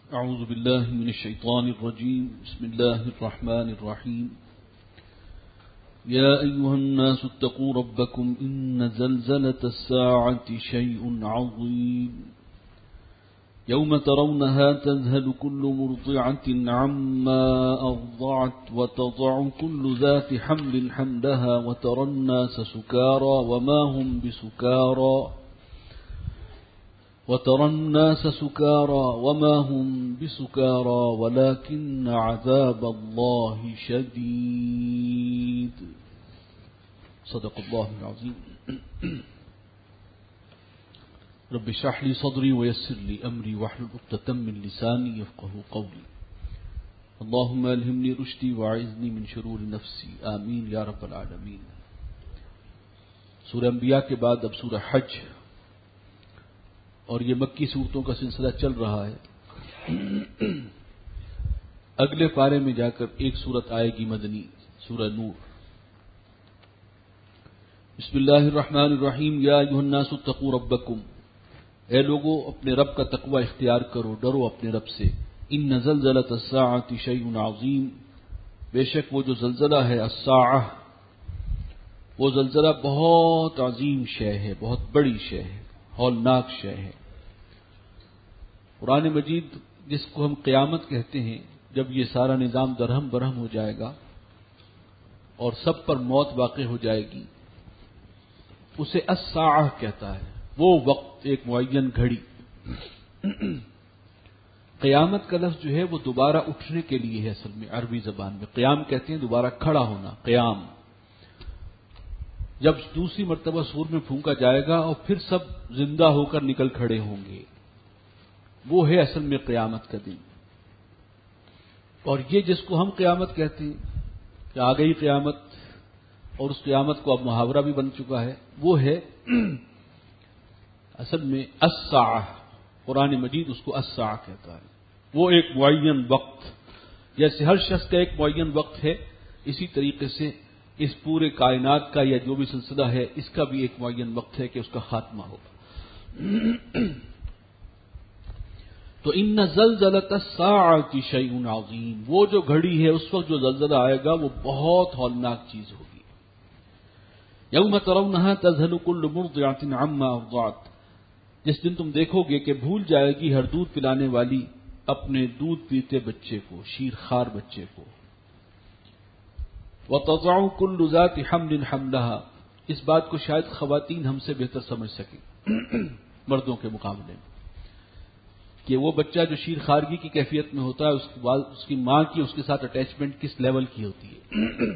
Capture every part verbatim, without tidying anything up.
اعوذ باللہ من الشیطان الرجیم بسم اللہ الرحمن الرحیم یا ایہا الناس اتقوا ربکم ان زلزلة الساعة شیء عظیم یوم ترونها تذهل كل مرضعة عما أرضعت وتضع كل ذات حمل حملها وترى الناس سكارى وما هم بسكارى وترى الناس سكارى وما هم بسكارى ولكن عذاب الله شديد صدق الله العظيم رب اشرح لي صدري ويسر لي أمري واحلل عقدة من لساني يفقهوا قولي اللهم ألهمني رشدي وأعذني من شرور نفسي آمين يا رب العالمين. سورہ انبیاء کے بعد اب سورہ حج، اور یہ مکی صورتوں کا سلسلہ چل رہا ہے. اگلے پارے میں جا کر ایک صورت آئے گی مدنی، سورہ نور. بسم اللہ الرحمن الرحیم. یا ایھا الناس اتقوا ربکم، اے لوگو اپنے رب کا تقوی اختیار کرو، ڈرو اپنے رب سے. ان زلزلۃ الساعۃ شیء عظیم، بے شک وہ جو زلزلہ ہے الساعہ، وہ زلزلہ بہت عظیم شے ہے، بہت بڑی شے ہے، ہولناک شے ہے. قرآن مجید جس کو ہم قیامت کہتے ہیں، جب یہ سارا نظام درہم برہم ہو جائے گا اور سب پر موت واقع ہو جائے گی، اسے الساعہ کہتا ہے. وہ وقت، ایک معین گھڑی. قیامت کا لفظ جو ہے وہ دوبارہ اٹھنے کے لیے ہے. اصل میں عربی زبان میں قیام کہتے ہیں دوبارہ کھڑا ہونا، قیام. جب دوسری مرتبہ سور میں پھونکا جائے گا اور پھر سب زندہ ہو کر نکل کھڑے ہوں گے، وہ ہے اصل میں قیامت کا دن. اور یہ جس کو ہم قیامت کہتے ہیں کہ آ گئی قیامت، اور اس قیامت کو اب محاورہ بھی بن چکا ہے، وہ ہے اصل میں الساعہ. قرآن مجید اس کو الساعہ کہتا ہے. وہ ایک معین وقت، جیسے ہر شخص کا ایک معین وقت ہے، اسی طریقے سے اس پورے کائنات کا یا جو بھی سلسلہ ہے اس کا بھی ایک معین وقت ہے کہ اس کا خاتمہ ہوگا. تو ان زلزلۃ الساعۃ شیء عظیم، وہ جو گھڑی ہے اس وقت جو زلزلہ آئے گا وہ بہت ہولناک چیز ہوگی. یوم ترونها تذهل كل مرضعة عما ارضعت، جس دن تم دیکھو گے کہ بھول جائے گی ہر دودھ پلانے والی اپنے دودھ پیتے بچے کو، شیر خوار بچے کو. وَتَضَعُ كُلُّ ذَاتِ حَمْلٍ حَمْلَهَا، اس بات کو شاید خواتین ہم سے بہتر سمجھ سکیں مردوں کے مقابلے میں، کہ وہ بچہ جو شیر خارگی کی کیفیت میں ہوتا ہے، اس کی اس کی ماں کی اس کے ساتھ اٹیچمنٹ کس لیول کی ہوتی ہے.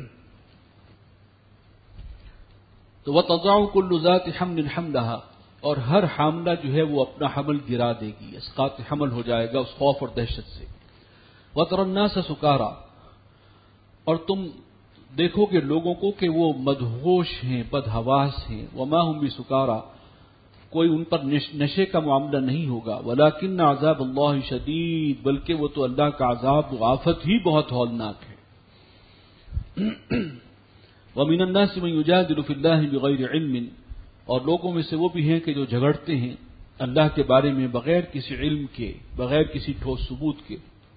تو وَتَضَعُ كُلُّ ذَاتِ حَمْلٍ حَمْلَهَا، اور ہر حاملہ جو ہے وہ اپنا حمل گرا دے گی، اسقاط حمل ہو جائے گا اس خوف اور دہشت سے. وَتَرَى النَّاسَ سُكَارَى، اور تم دیکھو گے لوگوں کو کہ وہ مدہوش ہیں، بدحواس ہیں. وما هم بسکارى، کوئی ان پر نشے کا معاملہ نہیں ہوگا. ولکن عذاب اللہ شدید، بلکہ وہ تو اللہ کا عذاب و آفت ہی بہت ہولناک ہے. ومن الناس من یجادل فی اللہ بغیر علم، اور لوگوں میں سے وہ بھی ہیں کہ جو جھگڑتے ہیں اللہ کے بارے میں بغیر کسی علم کے، بغیر کسی ٹھوس ثبوت کے.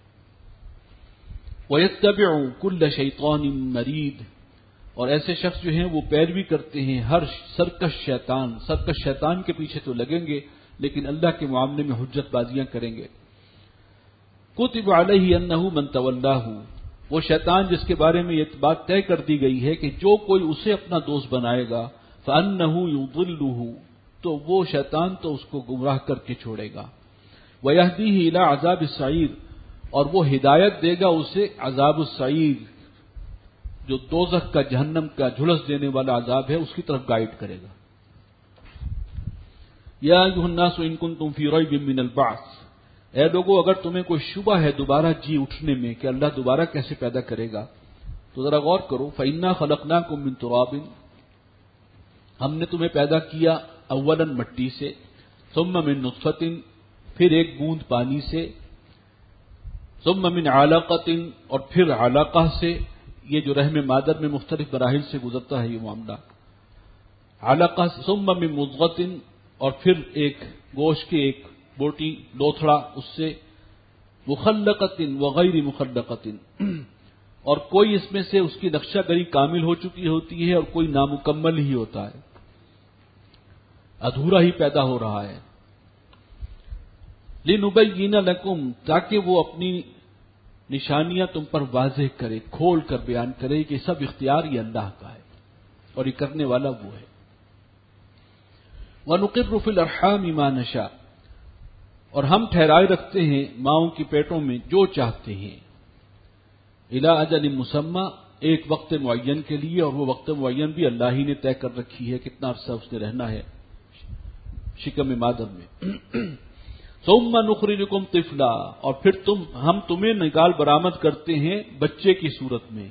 وَيَتَّبِعُ كُلَّ شَيْطَانٍ مَرِيدٍ، اور ایسے شخص جو ہیں وہ پیروی کرتے ہیں ہر سرکش شیطان. سرکش شیطان کے پیچھے تو لگیں گے لیکن اللہ کے معاملے میں حجت بازیاں کریں گے. كُتِبَ عَلَيْهِ أَنَّهُ مَن تَوَلَّاهُ، وہ شیطان جس کے بارے میں یہ بات طے کر دی گئی ہے کہ جو کوئی اسے اپنا دوست بنائے گا فَأَنَّهُ يُضِلُّهُ، تو وہ شیطان تو اس کو گمراہ کر کے چھوڑے گا. وَيَهْدِيهِ إِلَى عَذَابِ السَّعِيرِ، اور وہ ہدایت دے گا اسے عذاب السعیر، جو دوزخ کا، جہنم کا جھلس دینے والا عذاب ہے، اس کی طرف گائیڈ کرے گا. یا ایھا الناس ان کنتم فی ریب من البعث، اے لوگو اگر تمہیں کوئی شبہ ہے دوبارہ جی اٹھنے میں کہ اللہ دوبارہ کیسے پیدا کرے گا، تو ذرا غور کرو. فإنا خلقناکم من تراب، ہم نے تمہیں پیدا کیا اولا مٹی سے، ثم من نطفۃ، پھر ایک بوند پانی سے، ثم من علقۃ، اور پھر علقہ سے. یہ جو رحم مادر میں مختلف مراحل سے گزرتا ہے یہ معاملہ. علقہ ثم من مضغۃ، اور پھر ایک گوشت کے ایک بوٹی لوتھڑا اس سے، مخلقۃ وغیر مخلقۃ، اور کوئی اس میں سے اس کی نقشہ گری کامل ہو چکی ہوتی ہے اور کوئی نامکمل ہی ہوتا ہے، ادھورا ہی پیدا ہو رہا ہے۔ لِنُبَيِّنَ لَكُمْ، تاکہ وہ اپنی نشانیاں تم پر واضح کرے، کھول کر بیان کرے کہ سب اختیار یہ اللہ کا ہے اور یہ کرنے والا وہ ہے۔ وَنُقِرُّ فِي الْأَرْحَامِ مَا نَشَاءُ، اور ہم ٹھہرائے رکھتے ہیں ماؤں کی پیٹوں میں جو چاہتے ہیں، اِلَىٰ أَجَلٍ مُّسَمًّى، ایک وقت معین کے لیے، اور وہ وقت معین بھی اللہ ہی نے طے کر رکھی ہے، کتنا عرصہ اس نے رہنا ہے شکم مادر میں۔ ثُمَّ نُخْرِجُكُمْ طِفْلًا، اور پھر تم ہم تمہیں نکال برآمد کرتے ہیں بچے کی صورت میں۔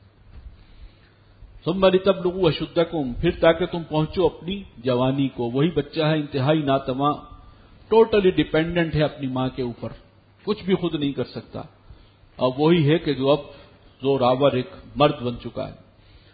ثُمَّ لِتَبْلُغُوا أَشُدَّكُمْ، پھر تاکہ تم پہنچو اپنی جوانی کو۔ وہی بچہ ہے انتہائی ناتواں، ٹوٹلی ڈیپینڈنٹ ہے اپنی ماں کے اوپر، کچھ بھی خود نہیں کر سکتا، اور وہی ہے کہ جو اب زور آور ایک مرد بن چکا ہے۔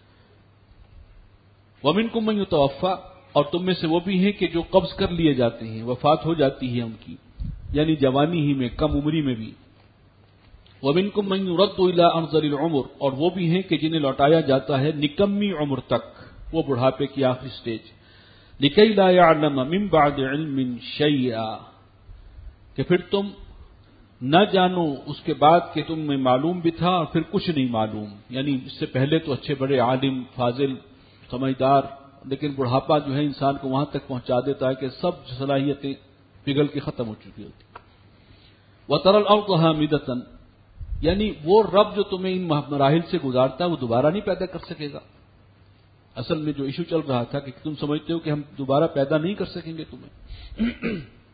وَمِنْكُم مَّن يُتَوَفَّىٰ، اور تم میں سے وہ بھی ہیں کہ جو قبض کر لیے جاتے ہیں، وفات ہو جاتی ہے ان کی، یعنی جوانی ہی میں، کم عمری میں بھی۔ وَمِنْكُم مَّن يُرَدُّ إِلَىٰ أَرْذَلِ الْعُمُرِ، اور وہ بھی ہیں کہ جنہیں لوٹایا جاتا ہے نکمی عمر تک، وہ بڑھاپے کی آخری سٹیج۔ لِكَيْ لَا يَعْلَمَ مِن بَعْدِ عِلْمٍ شَيْئًا، کہ پھر تم نہ جانو اس کے بعد کہ تم میں معلوم بھی تھا اور پھر کچھ نہیں معلوم، یعنی اس سے پہلے تو اچھے بڑے عالم، فاضل، سمجھدار، لیکن بڑھاپا جو ہے انسان کو وہاں تک پہنچا دیتا ہے کہ سب صلاحیتیں پگھل کے ختم ہو چکی ہوتی۔ وَتَرَى الْأَرْضَ هَامِدَةً، یعنی وہ رب جو تمہیں ان مراحل سے گزارتا ہے وہ دوبارہ نہیں پیدا کر سکے گا۔ اصل میں جو ایشو چل رہا تھا کہ تم سمجھتے ہو کہ ہم دوبارہ پیدا نہیں کر سکیں گے تمہیں۔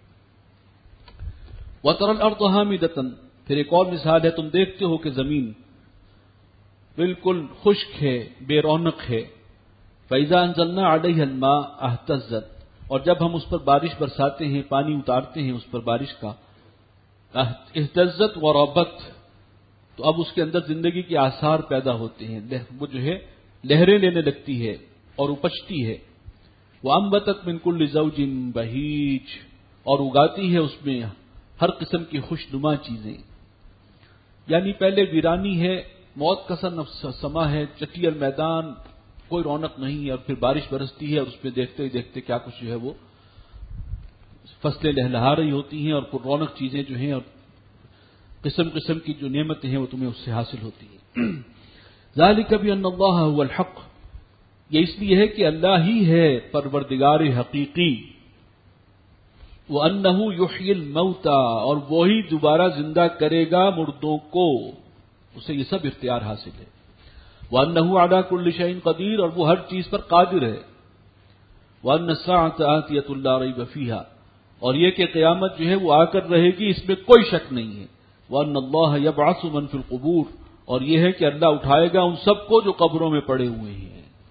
وَتَرَى الْأَرْضَ هَامِدَةً، پھر ایک اور مثال ہے، تم دیکھتے ہو کہ زمین بالکل خشک ہے، بے رونق ہے۔ فَإِذَا أَنزَلْنَا عَلَيْهَا الْمَاءَ اهْتَزَّتْ، اور جب ہم اس پر بارش برساتے ہیں، پانی اتارتے ہیں اس پر بارش کا، اهْتَزَّتْ وَرَبَتْ، تو اب اس کے اندر زندگی کے آثار پیدا ہوتے ہیں، وہ جو ہے لہریں لینے لگتی ہے اور اپجتی ہے۔ وَأَنبَتَتْ مِن كُلِّ زَوْجٍ بَهِيجٍ، اور اگاتی ہے اس میں ہر قسم کی خوشنما چیزیں۔ یعنی پہلے ویرانی ہے، موت کا سا سما ہے، چٹیل میدان، کوئی رونق نہیں ہے، اور پھر بارش برستی ہے اور اس پہ دیکھتے ہی دیکھتے کیا کچھ جو ہے وہ فصلیں لہلہا رہی ہوتی ہیں، اور پر رونق چیزیں جو ہیں اور قسم قسم کی جو نعمتیں ہیں وہ تمہیں اس سے حاصل ہوتی ہیں۔ ذالک بأن اللہ هو الحق، یہ اس لیے ہے کہ اللہ ہی ہے پروردگار حقیقی۔ وَأَنَّهُ يُحْيِي الْمَوْتَى، اور وہی دوبارہ زندہ کرے گا مردوں کو، اسے یہ سب اختیار حاصل ہے۔ وَأَنَّهُ عَلَىٰ كُلِّ شَيْءٍ قَدِيرٌ، اور وہ ہر چیز پر قادر ہے۔ وَأَنَّ السَّاعَةَ آتِيَةٌ لَا رَيْبَ فِيهَا، اور یہ کہ قیامت جو ہے وہ آ کر رہے گی، اس میں کوئی شک نہیں ہے۔ وَأَنَّ اللَّهَ يَبْعَثُ مَن فِي الْقُبُورِ، اور یہ ہے کہ اللہ اٹھائے گا ان سب کو جو قبروں میں پڑے ہوئے ہیں۔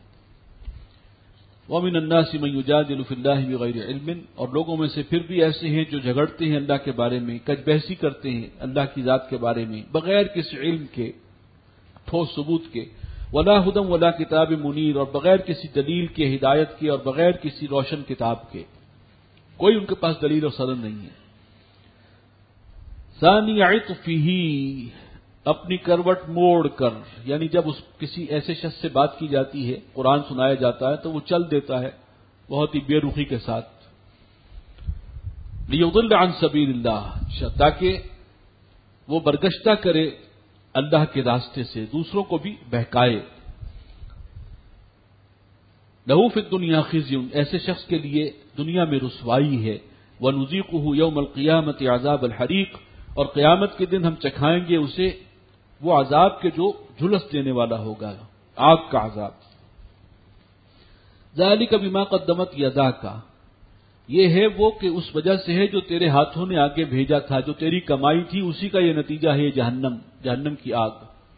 وَمِنَ النَّاسِ مَن يُجَادِلُ فِي اللَّهِ بِغَيْرِ عِلْمٍ، اور لوگوں میں سے پھر بھی ایسے ہیں جو جھگڑتے ہیں اللہ کے بارے میں، کج بحثی کرتے ہیں اللہ کی ذات کے بارے میں بغیر کسی علم کے، ٹھوس ثبوت کے۔ وَلَا هُدًى وَلَا كِتَابٍ مُنِيرٍ، اور بغیر کسی دلیل کے، ہدایت کے، اور بغیر کسی روشن کتاب کے، کوئی ان کے پاس دلیل اور سند نہیں ہے۔ ثانی عطفہ، اپنی کروٹ موڑ کر، یعنی جب اس کسی ایسے شخص سے بات کی جاتی ہے، قرآن سنایا جاتا ہے تو وہ چل دیتا ہے بہت ہی بے رخی کے ساتھ۔ لیضل عن سبیل اللہ، تاکہ وہ برگشتہ کرے اللہ کے راستے سے، دوسروں کو بھی بہکائے۔ لہ فی الدنیا خزی، ایسے شخص کے لیے دنیا میں رسوائی ہے۔ ونذیقہ یوم القیامۃ عذاب الحریق، اور قیامت کے دن ہم چکھائیں گے اسے وہ عذاب کے جو جھلس دینے والا ہوگا، آگ کا عذاب۔ ذالک بما قدمت یداک، یہ ہے وہ کہ اس وجہ سے ہے جو تیرے ہاتھوں نے آگے بھیجا تھا، جو تیری کمائی تھی اسی کا یہ نتیجہ ہے جہنم، جہنم کی آگ۔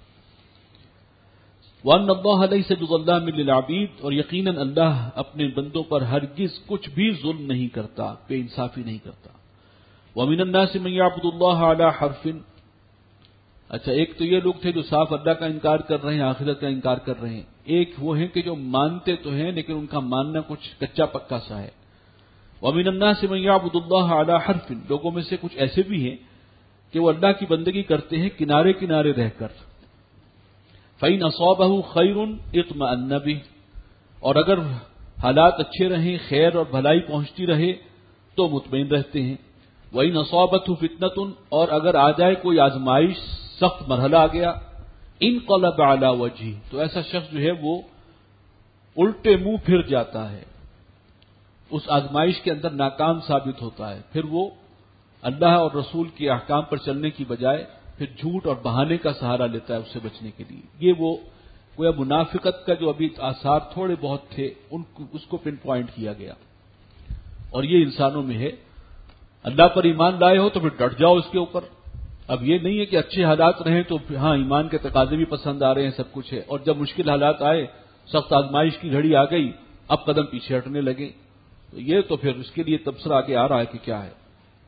وَأَنَّ اللَّهَ لَيْسَ بِظَلَّامٍ لِّلْعَبِيدِ، اور یقیناً اللہ اپنے بندوں پر ہرگز کچھ بھی ظلم نہیں کرتا، بے انصافی نہیں کرتا۔ وَمِنَ النَّاسِ مَن يَعْبُدُ اللَّهَ عَلَىٰ حَرْفٍ، اچھا ایک تو یہ لوگ تھے جو صاف اللہ کا انکار کر رہے ہیں، آخرت کا انکار کر رہے ہیں، ایک وہ ہیں کہ جو مانتے تو ہیں لیکن ان کا ماننا کچھ کچا پکا سا ہے۔ وَمِنَ النَّاسِ مَن يَعْبُدُ اللَّهَ عَلَىٰ حَرْفٍ، لوگوں میں سے کچھ ایسے بھی ہیں کہ وہ اللہ کی بندگی کرتے ہیں کنارے کنارے رہ کر. فَإِنْ أَصَابَهُ خَيْرٌ اطْمَأَنَّ بِهِ، اور اگر حالات اچھے رہیں، خیر اور بھلائی پہنچتی رہے تو مطمئن رہتے ہیں. وَإِنْ أَصَابَتْهُ فِتْنَةٌ، اور اگر آ جائے کوئی آزمائش، سخت مرحلہ آ گیا، انقلب علی وجهه، تو ایسا شخص جو ہے وہ الٹے منہ پھر جاتا ہے، اس آزمائش کے اندر ناکام ثابت ہوتا ہے. پھر وہ اللہ اور رسول کے احکام پر چلنے کی بجائے پھر جھوٹ اور بہانے کا سہارا لیتا ہے اس سے بچنے کے لیے. یہ وہ گویا منافقت کا جو ابھی آثار تھوڑے بہت تھے ان کو اس کو پن پوائنٹ کیا گیا. اور یہ انسانوں میں ہے. اللہ پر ایمان لائے ہو تو پھر ڈٹ جاؤ اس کے اوپر. اب یہ نہیں ہے کہ اچھے حالات رہیں تو ہاں ایمان کے تقاضے بھی پسند آ رہے ہیں، سب کچھ ہے، اور جب مشکل حالات آئے، سخت آزمائش کی گھڑی آ گئی، اب قدم پیچھے ہٹنے لگے. تو یہ تو پھر اس کے لیے تبصرہ آگے آ رہا ہے کہ کیا ہے.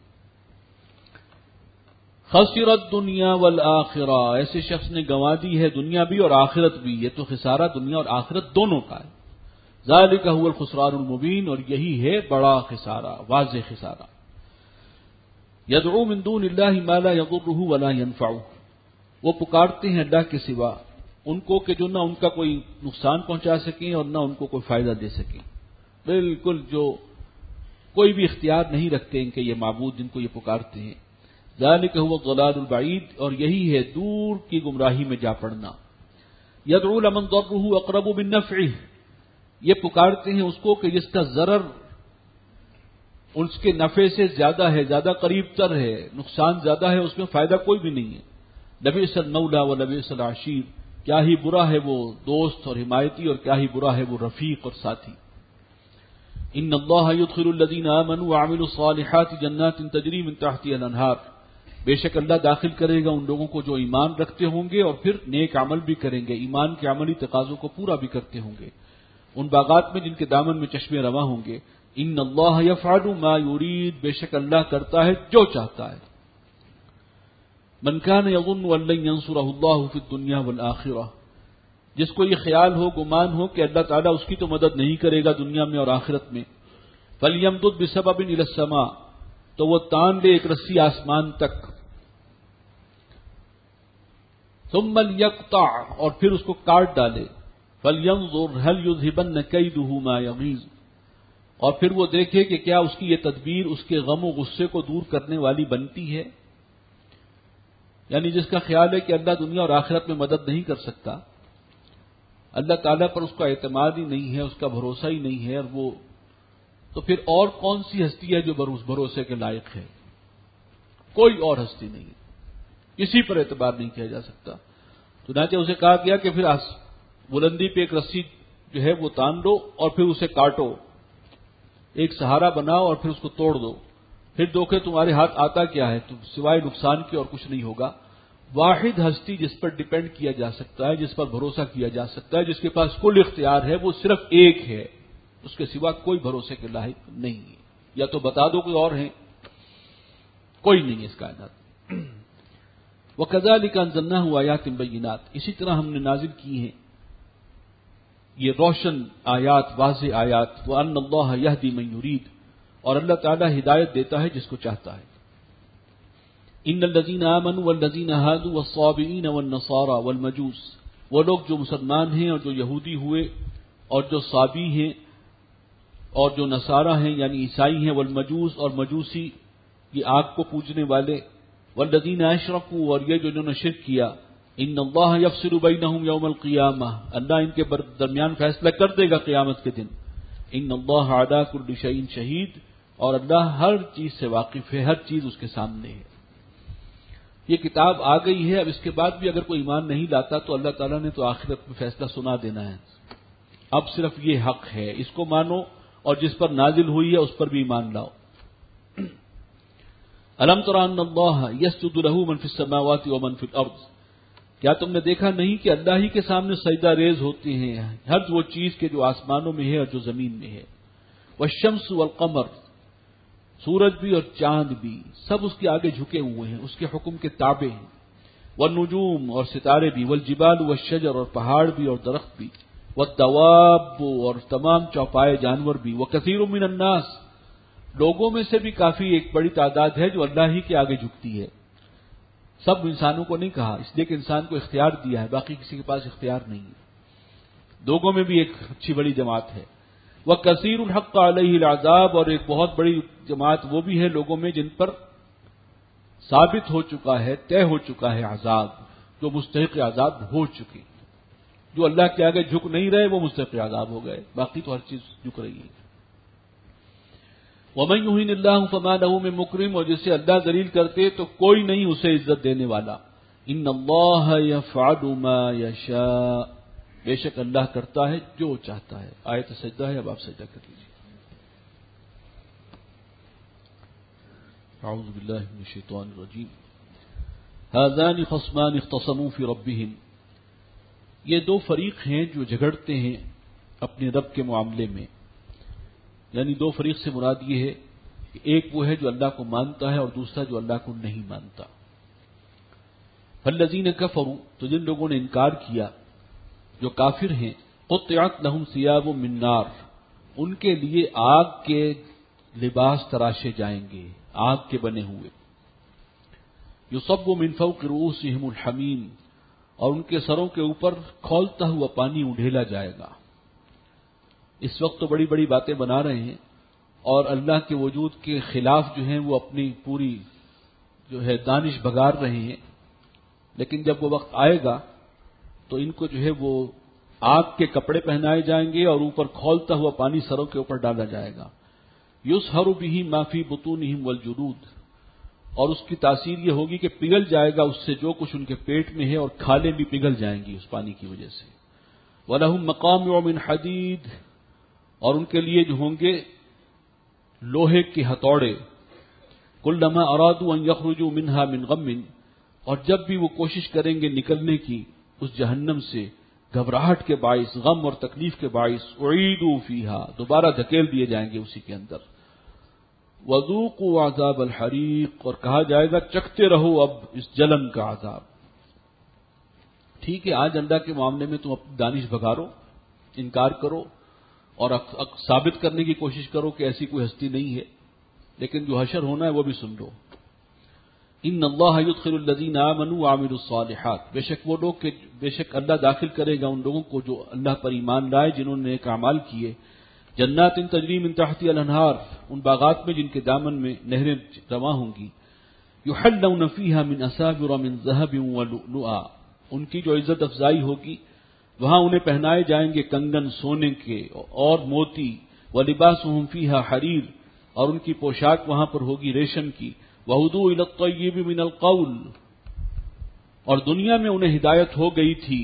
خسرت دنیا والآخرہ، ایسے شخص نے گنوا دی ہے دنیا بھی اور آخرت بھی. یہ تو خسارہ دنیا اور آخرت دونوں کا ہے. ذالک هو الخسران المبین، اور یہی ہے بڑا خسارہ، واضح خسارہ. یدعو من دون اللہ ما لا یضرہ ولا ینفعہ، وہ پکارتے ہیں اللہ کے سوا ان کو کہ جو نہ ان کا کوئی نقصان پہنچا سکیں اور نہ ان کو کوئی فائدہ دے سکیں. بالکل جو کوئی بھی اختیار نہیں رکھتے ان کے یہ معبود جن کو یہ پکارتے ہیں. ذالک هو الضلال البعید، اور یہی ہے دور کی گمراہی میں جا پڑنا. یدعو لمن ضرہ اقرب من نفعہ، یہ پکارتے ہیں اس کو کہ جس کا ضرر اس کے نفع سے زیادہ ہے، زیادہ قریب تر ہے، نقصان زیادہ ہے، اس میں فائدہ کوئی بھی نہیں ہے. لبئس المولا و لبئس العشیر، کیا ہی برا ہے وہ دوست اور حمایتی اور کیا ہی برا ہے وہ رفیق اور ساتھی. ان اللہ یدخل الذین آمنوا وعملوا الصالحات جنات تجری من تحتها الانہار، بے شک اللہ داخل کرے گا ان لوگوں کو جو ایمان رکھتے ہوں گے اور پھر نیک عمل بھی کریں گے، ایمان کے عملی تقاضوں کو پورا بھی کرتے ہوں گے، ان باغات میں جن کے دامن میں چشمے رواں ہوں گے. ان اللہ یفعل ما یرید، بے شک اللہ کرتا ہے جو چاہتا ہے. من کان یظن ان لن ینصرہ اللہ فی الدنیا والآخرہ، جس کو یہ خیال ہو، گمان ہو کہ اللہ تعالیٰ اس کی تو مدد نہیں کرے گا دنیا میں اور آخرت میں، فلیمدد بسبب الی السماء، تو وہ تان لے ایک رسی آسمان تک، ثم لیقطع، اور پھر اس کو کاٹ ڈالے، فلینظر هل یذهبن کیدہ ما یغیظ، اور پھر وہ دیکھے کہ کیا اس کی یہ تدبیر اس کے غم و غصے کو دور کرنے والی بنتی ہے. یعنی جس کا خیال ہے کہ اللہ دنیا اور آخرت میں مدد نہیں کر سکتا، اللہ تعالیٰ پر اس کا اعتماد ہی نہیں ہے، اس کا بھروسہ ہی نہیں ہے، اور وہ تو پھر اور کون سی ہستی ہے جو بھروسے کے لائق ہے؟ کوئی اور ہستی نہیں ہے، کسی پر اعتبار نہیں کیا جا سکتا. چنانچہ اسے کہا گیا کہ پھر بلندی پہ ایک رسی جو ہے وہ تان دو اور پھر اسے کاٹو، ایک سہارا بناؤ اور پھر اس کو توڑ دو، پھر دو کہ تمہارے ہاتھ آتا کیا ہے، تو سوائے نقصان کے اور کچھ نہیں ہوگا. واحد ہستی جس پر ڈیپینڈ کیا جا سکتا ہے، جس پر بھروسہ کیا جا سکتا ہے، جس کے پاس کل اختیار ہے، وہ صرف ایک ہے، اس کے سوا کوئی بھروسے کے لائق نہیں ہے. یا تو بتا دو کوئی اور ہے، کوئی نہیں ہے اس کائنات. وَكَذَلِكَ أَنزَلْنَاهُ آيَاتٍ بَيِّنَاتٍ، اسی طرح ہم نے نازل کی ہیں یہ روشن آیات، واضح آیات. وَأَنَّ اللَّهَ يَهْدِي مَن يُرِيدُ، اور اللہ تعالیٰ ہدایت دیتا ہے جس کو چاہتا ہے. ان الذين آمنوا والذين هادوا والصابئين والنصارى والمجوس، وہ لوگ جو مسلمان ہیں اور جو یہودی ہوئے اور جو صابی ہیں اور جو نصارہ ہیں یعنی عیسائی ہیں، والمجوس اور مجوسی یہ آگ کو پوجنے والے، والذین اشرکوا اور یہ جو انہوں نے شرک کیا. ان اللہ یفصل بینہم یوم القیامہ، اللہ ان کے درمیان فیصلہ کر دے گا قیامت کے دن. ان اللہ علی کل شیء شہید، اور اللہ ہر چیز سے واقف ہے، ہر چیز اس کے سامنے ہے. یہ کتاب آ گئی ہے، اب اس کے بعد بھی اگر کوئی ایمان نہیں لاتا تو اللہ تعالیٰ نے تو آخرت میں فیصلہ سنا دینا ہے. اب صرف یہ حق ہے، اس کو مانو اور جس پر نازل ہوئی ہے اس پر بھی ایمان لاؤ. الم تر ان اللہ یسجد له من فی السماوات ومن فی الارض، کیا تم نے دیکھا نہیں کہ اللہ ہی کے سامنے سجدہ ریز ہوتے ہیں ہر وہ چیز کے جو آسمانوں میں ہے اور جو زمین میں ہے. والشمس والقمر، سورج بھی اور چاند بھی سب اس کے آگے جھکے ہوئے ہیں، اس کے حکم کے تابع ہیں. والنجوم اور ستارے بھی، والجبال والشجر اور پہاڑ بھی اور درخت بھی، والدواب اور تمام چوپائے جانور بھی، وکثیر من الناس، لوگوں میں سے بھی کافی ایک بڑی تعداد ہے جو اللہ ہی کے آگے جھکتی ہے. سب انسانوں کو نہیں کہا، اس لیے کہ انسان کو اختیار دیا ہے، باقی کسی کے پاس اختیار نہیں ہے۔ لوگوں میں بھی ایک اچھی بڑی جماعت ہے، وہ کثیر الحق علیہ العذاب، اور ایک بہت بڑی جماعت وہ بھی ہے لوگوں میں جن پر ثابت ہو چکا ہے، طے ہو چکا ہے عذاب، جو مستحق عذاب ہو چکے، جو اللہ کے آگے جھک نہیں رہے وہ مستحق عذاب ہو گئے، باقی تو ہر چیز جھک رہی ہے۔ وَمَن يُهِنِ اللَّهُ فَمَا لَهُ مِن مُكْرِمٍ، اور جسے اللہ ذلیل کرتے تو کوئی نہیں اسے عزت دینے والا۔ ان اللہ یفعل ما یشاء، بے شک اللہ کرتا ہے جو چاہتا ہے۔ آیت سجدہ ہے، اب آپ سجدہ کر لیجیے۔ اعوذ باللہ من الشیطان الرجیم۔ هذان خصمان اختصموا فی ربهم، یہ دو فریق ہیں جو جھگڑتے ہیں اپنے رب کے معاملے میں، یعنی دو فریق سے مراد یہ ہے کہ ایک وہ ہے جو اللہ کو مانتا ہے اور دوسرا جو اللہ کو نہیں مانتا۔ فالذین کفروا، تو جن لوگوں نے انکار کیا، جو کافر ہیں، قطعت لهم ثیاب من نار، ان کے لیے آگ کے لباس تراشے جائیں گے، آگ کے بنے ہوئے۔ یصب من فوق رؤوسهم الحمیم، اور ان کے سروں کے اوپر کھولتا ہوا پانی اڈھیلا جائے گا۔ اس وقت تو بڑی بڑی باتیں بنا رہے ہیں اور اللہ کے وجود کے خلاف جو ہیں وہ اپنی پوری جو ہے دانش بگار رہے ہیں، لیکن جب وہ وقت آئے گا تو ان کو جو ہے وہ آگ کے کپڑے پہنائے جائیں گے اور اوپر کھولتا ہوا پانی سروں کے اوپر ڈالا جائے گا۔ یصہر بہ ما فی بطونہم والجلود، اور اس کی تاثیر یہ ہوگی کہ پگھل جائے گا اس سے جو کچھ ان کے پیٹ میں ہے، اور کھالیں بھی پگھل جائیں گی اس پانی کی وجہ سے۔ وَلَهُم مَّقَامِعُ مِنْ حَدِيدٍ، اور ان کے لیے جو ہوں گے لوہے کے ہتھوڑے۔ كُلَّمَا أَرَادُوا أَن يَخْرُجُوا مِنْهَا مِنْ غَمٍّ، اور جب بھی وہ کوشش کریں گے نکلنے کی اس جہنم سے گھبراہٹ کے باعث، غم اور تکلیف کے باعث، اعیدوا فیہا، دوبارہ دھکیل دیے جائیں گے اسی کے اندر۔ وذوقوا عذاب الحریق، اور کہا جائے گا چکھتے رہو اب اس جلن کا عذاب۔ ٹھیک ہے، آج اللہ کے معاملے میں تم اپنی دانش بگارو، انکار کرو اور ثابت کرنے کی کوشش کرو کہ ایسی کوئی ہستی نہیں ہے، لیکن جو حشر ہونا ہے وہ بھی سن لو۔ ان اللہ یدخل الذین آمنوا وعملوا الصالحات، بے شک وہ لوگ کہ بے شک اللہ داخل کرے گا ان لوگوں کو جو اللہ پر ایمان لائے، جنہوں نے نیک اعمال کیے، جنات تجری من تحتها الانہار، ان باغات میں جن کے دامن میں نہریں رواں ہوں گی۔ یحلون فیہا من اساور من ذہب ولؤلؤا، ان کی جو عزت افزائی ہوگی وہاں انہیں پہنائے جائیں گے کنگن سونے کے اور موتی، ولباسہم فیہا حریر، اور ان کی پوشاک وہاں پر ہوگی ریشم کی۔ وہدوا الی الطیب من القول، اور دنیا میں انہیں ہدایت ہو گئی تھی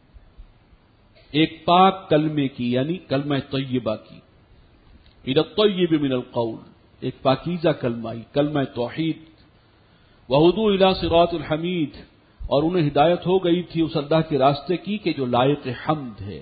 ایک پاک کلمے کی، یعنی کلمہ طیبہ کی۔ الی الطیب من القول، ایک پاکیزہ کلمہ، کلمہ توحید۔ وہدوا الی صراط الحمید، اور انہیں ہدایت ہو گئی تھی اس اللہ کے راستے کی کہ جو لائق حمد ہے۔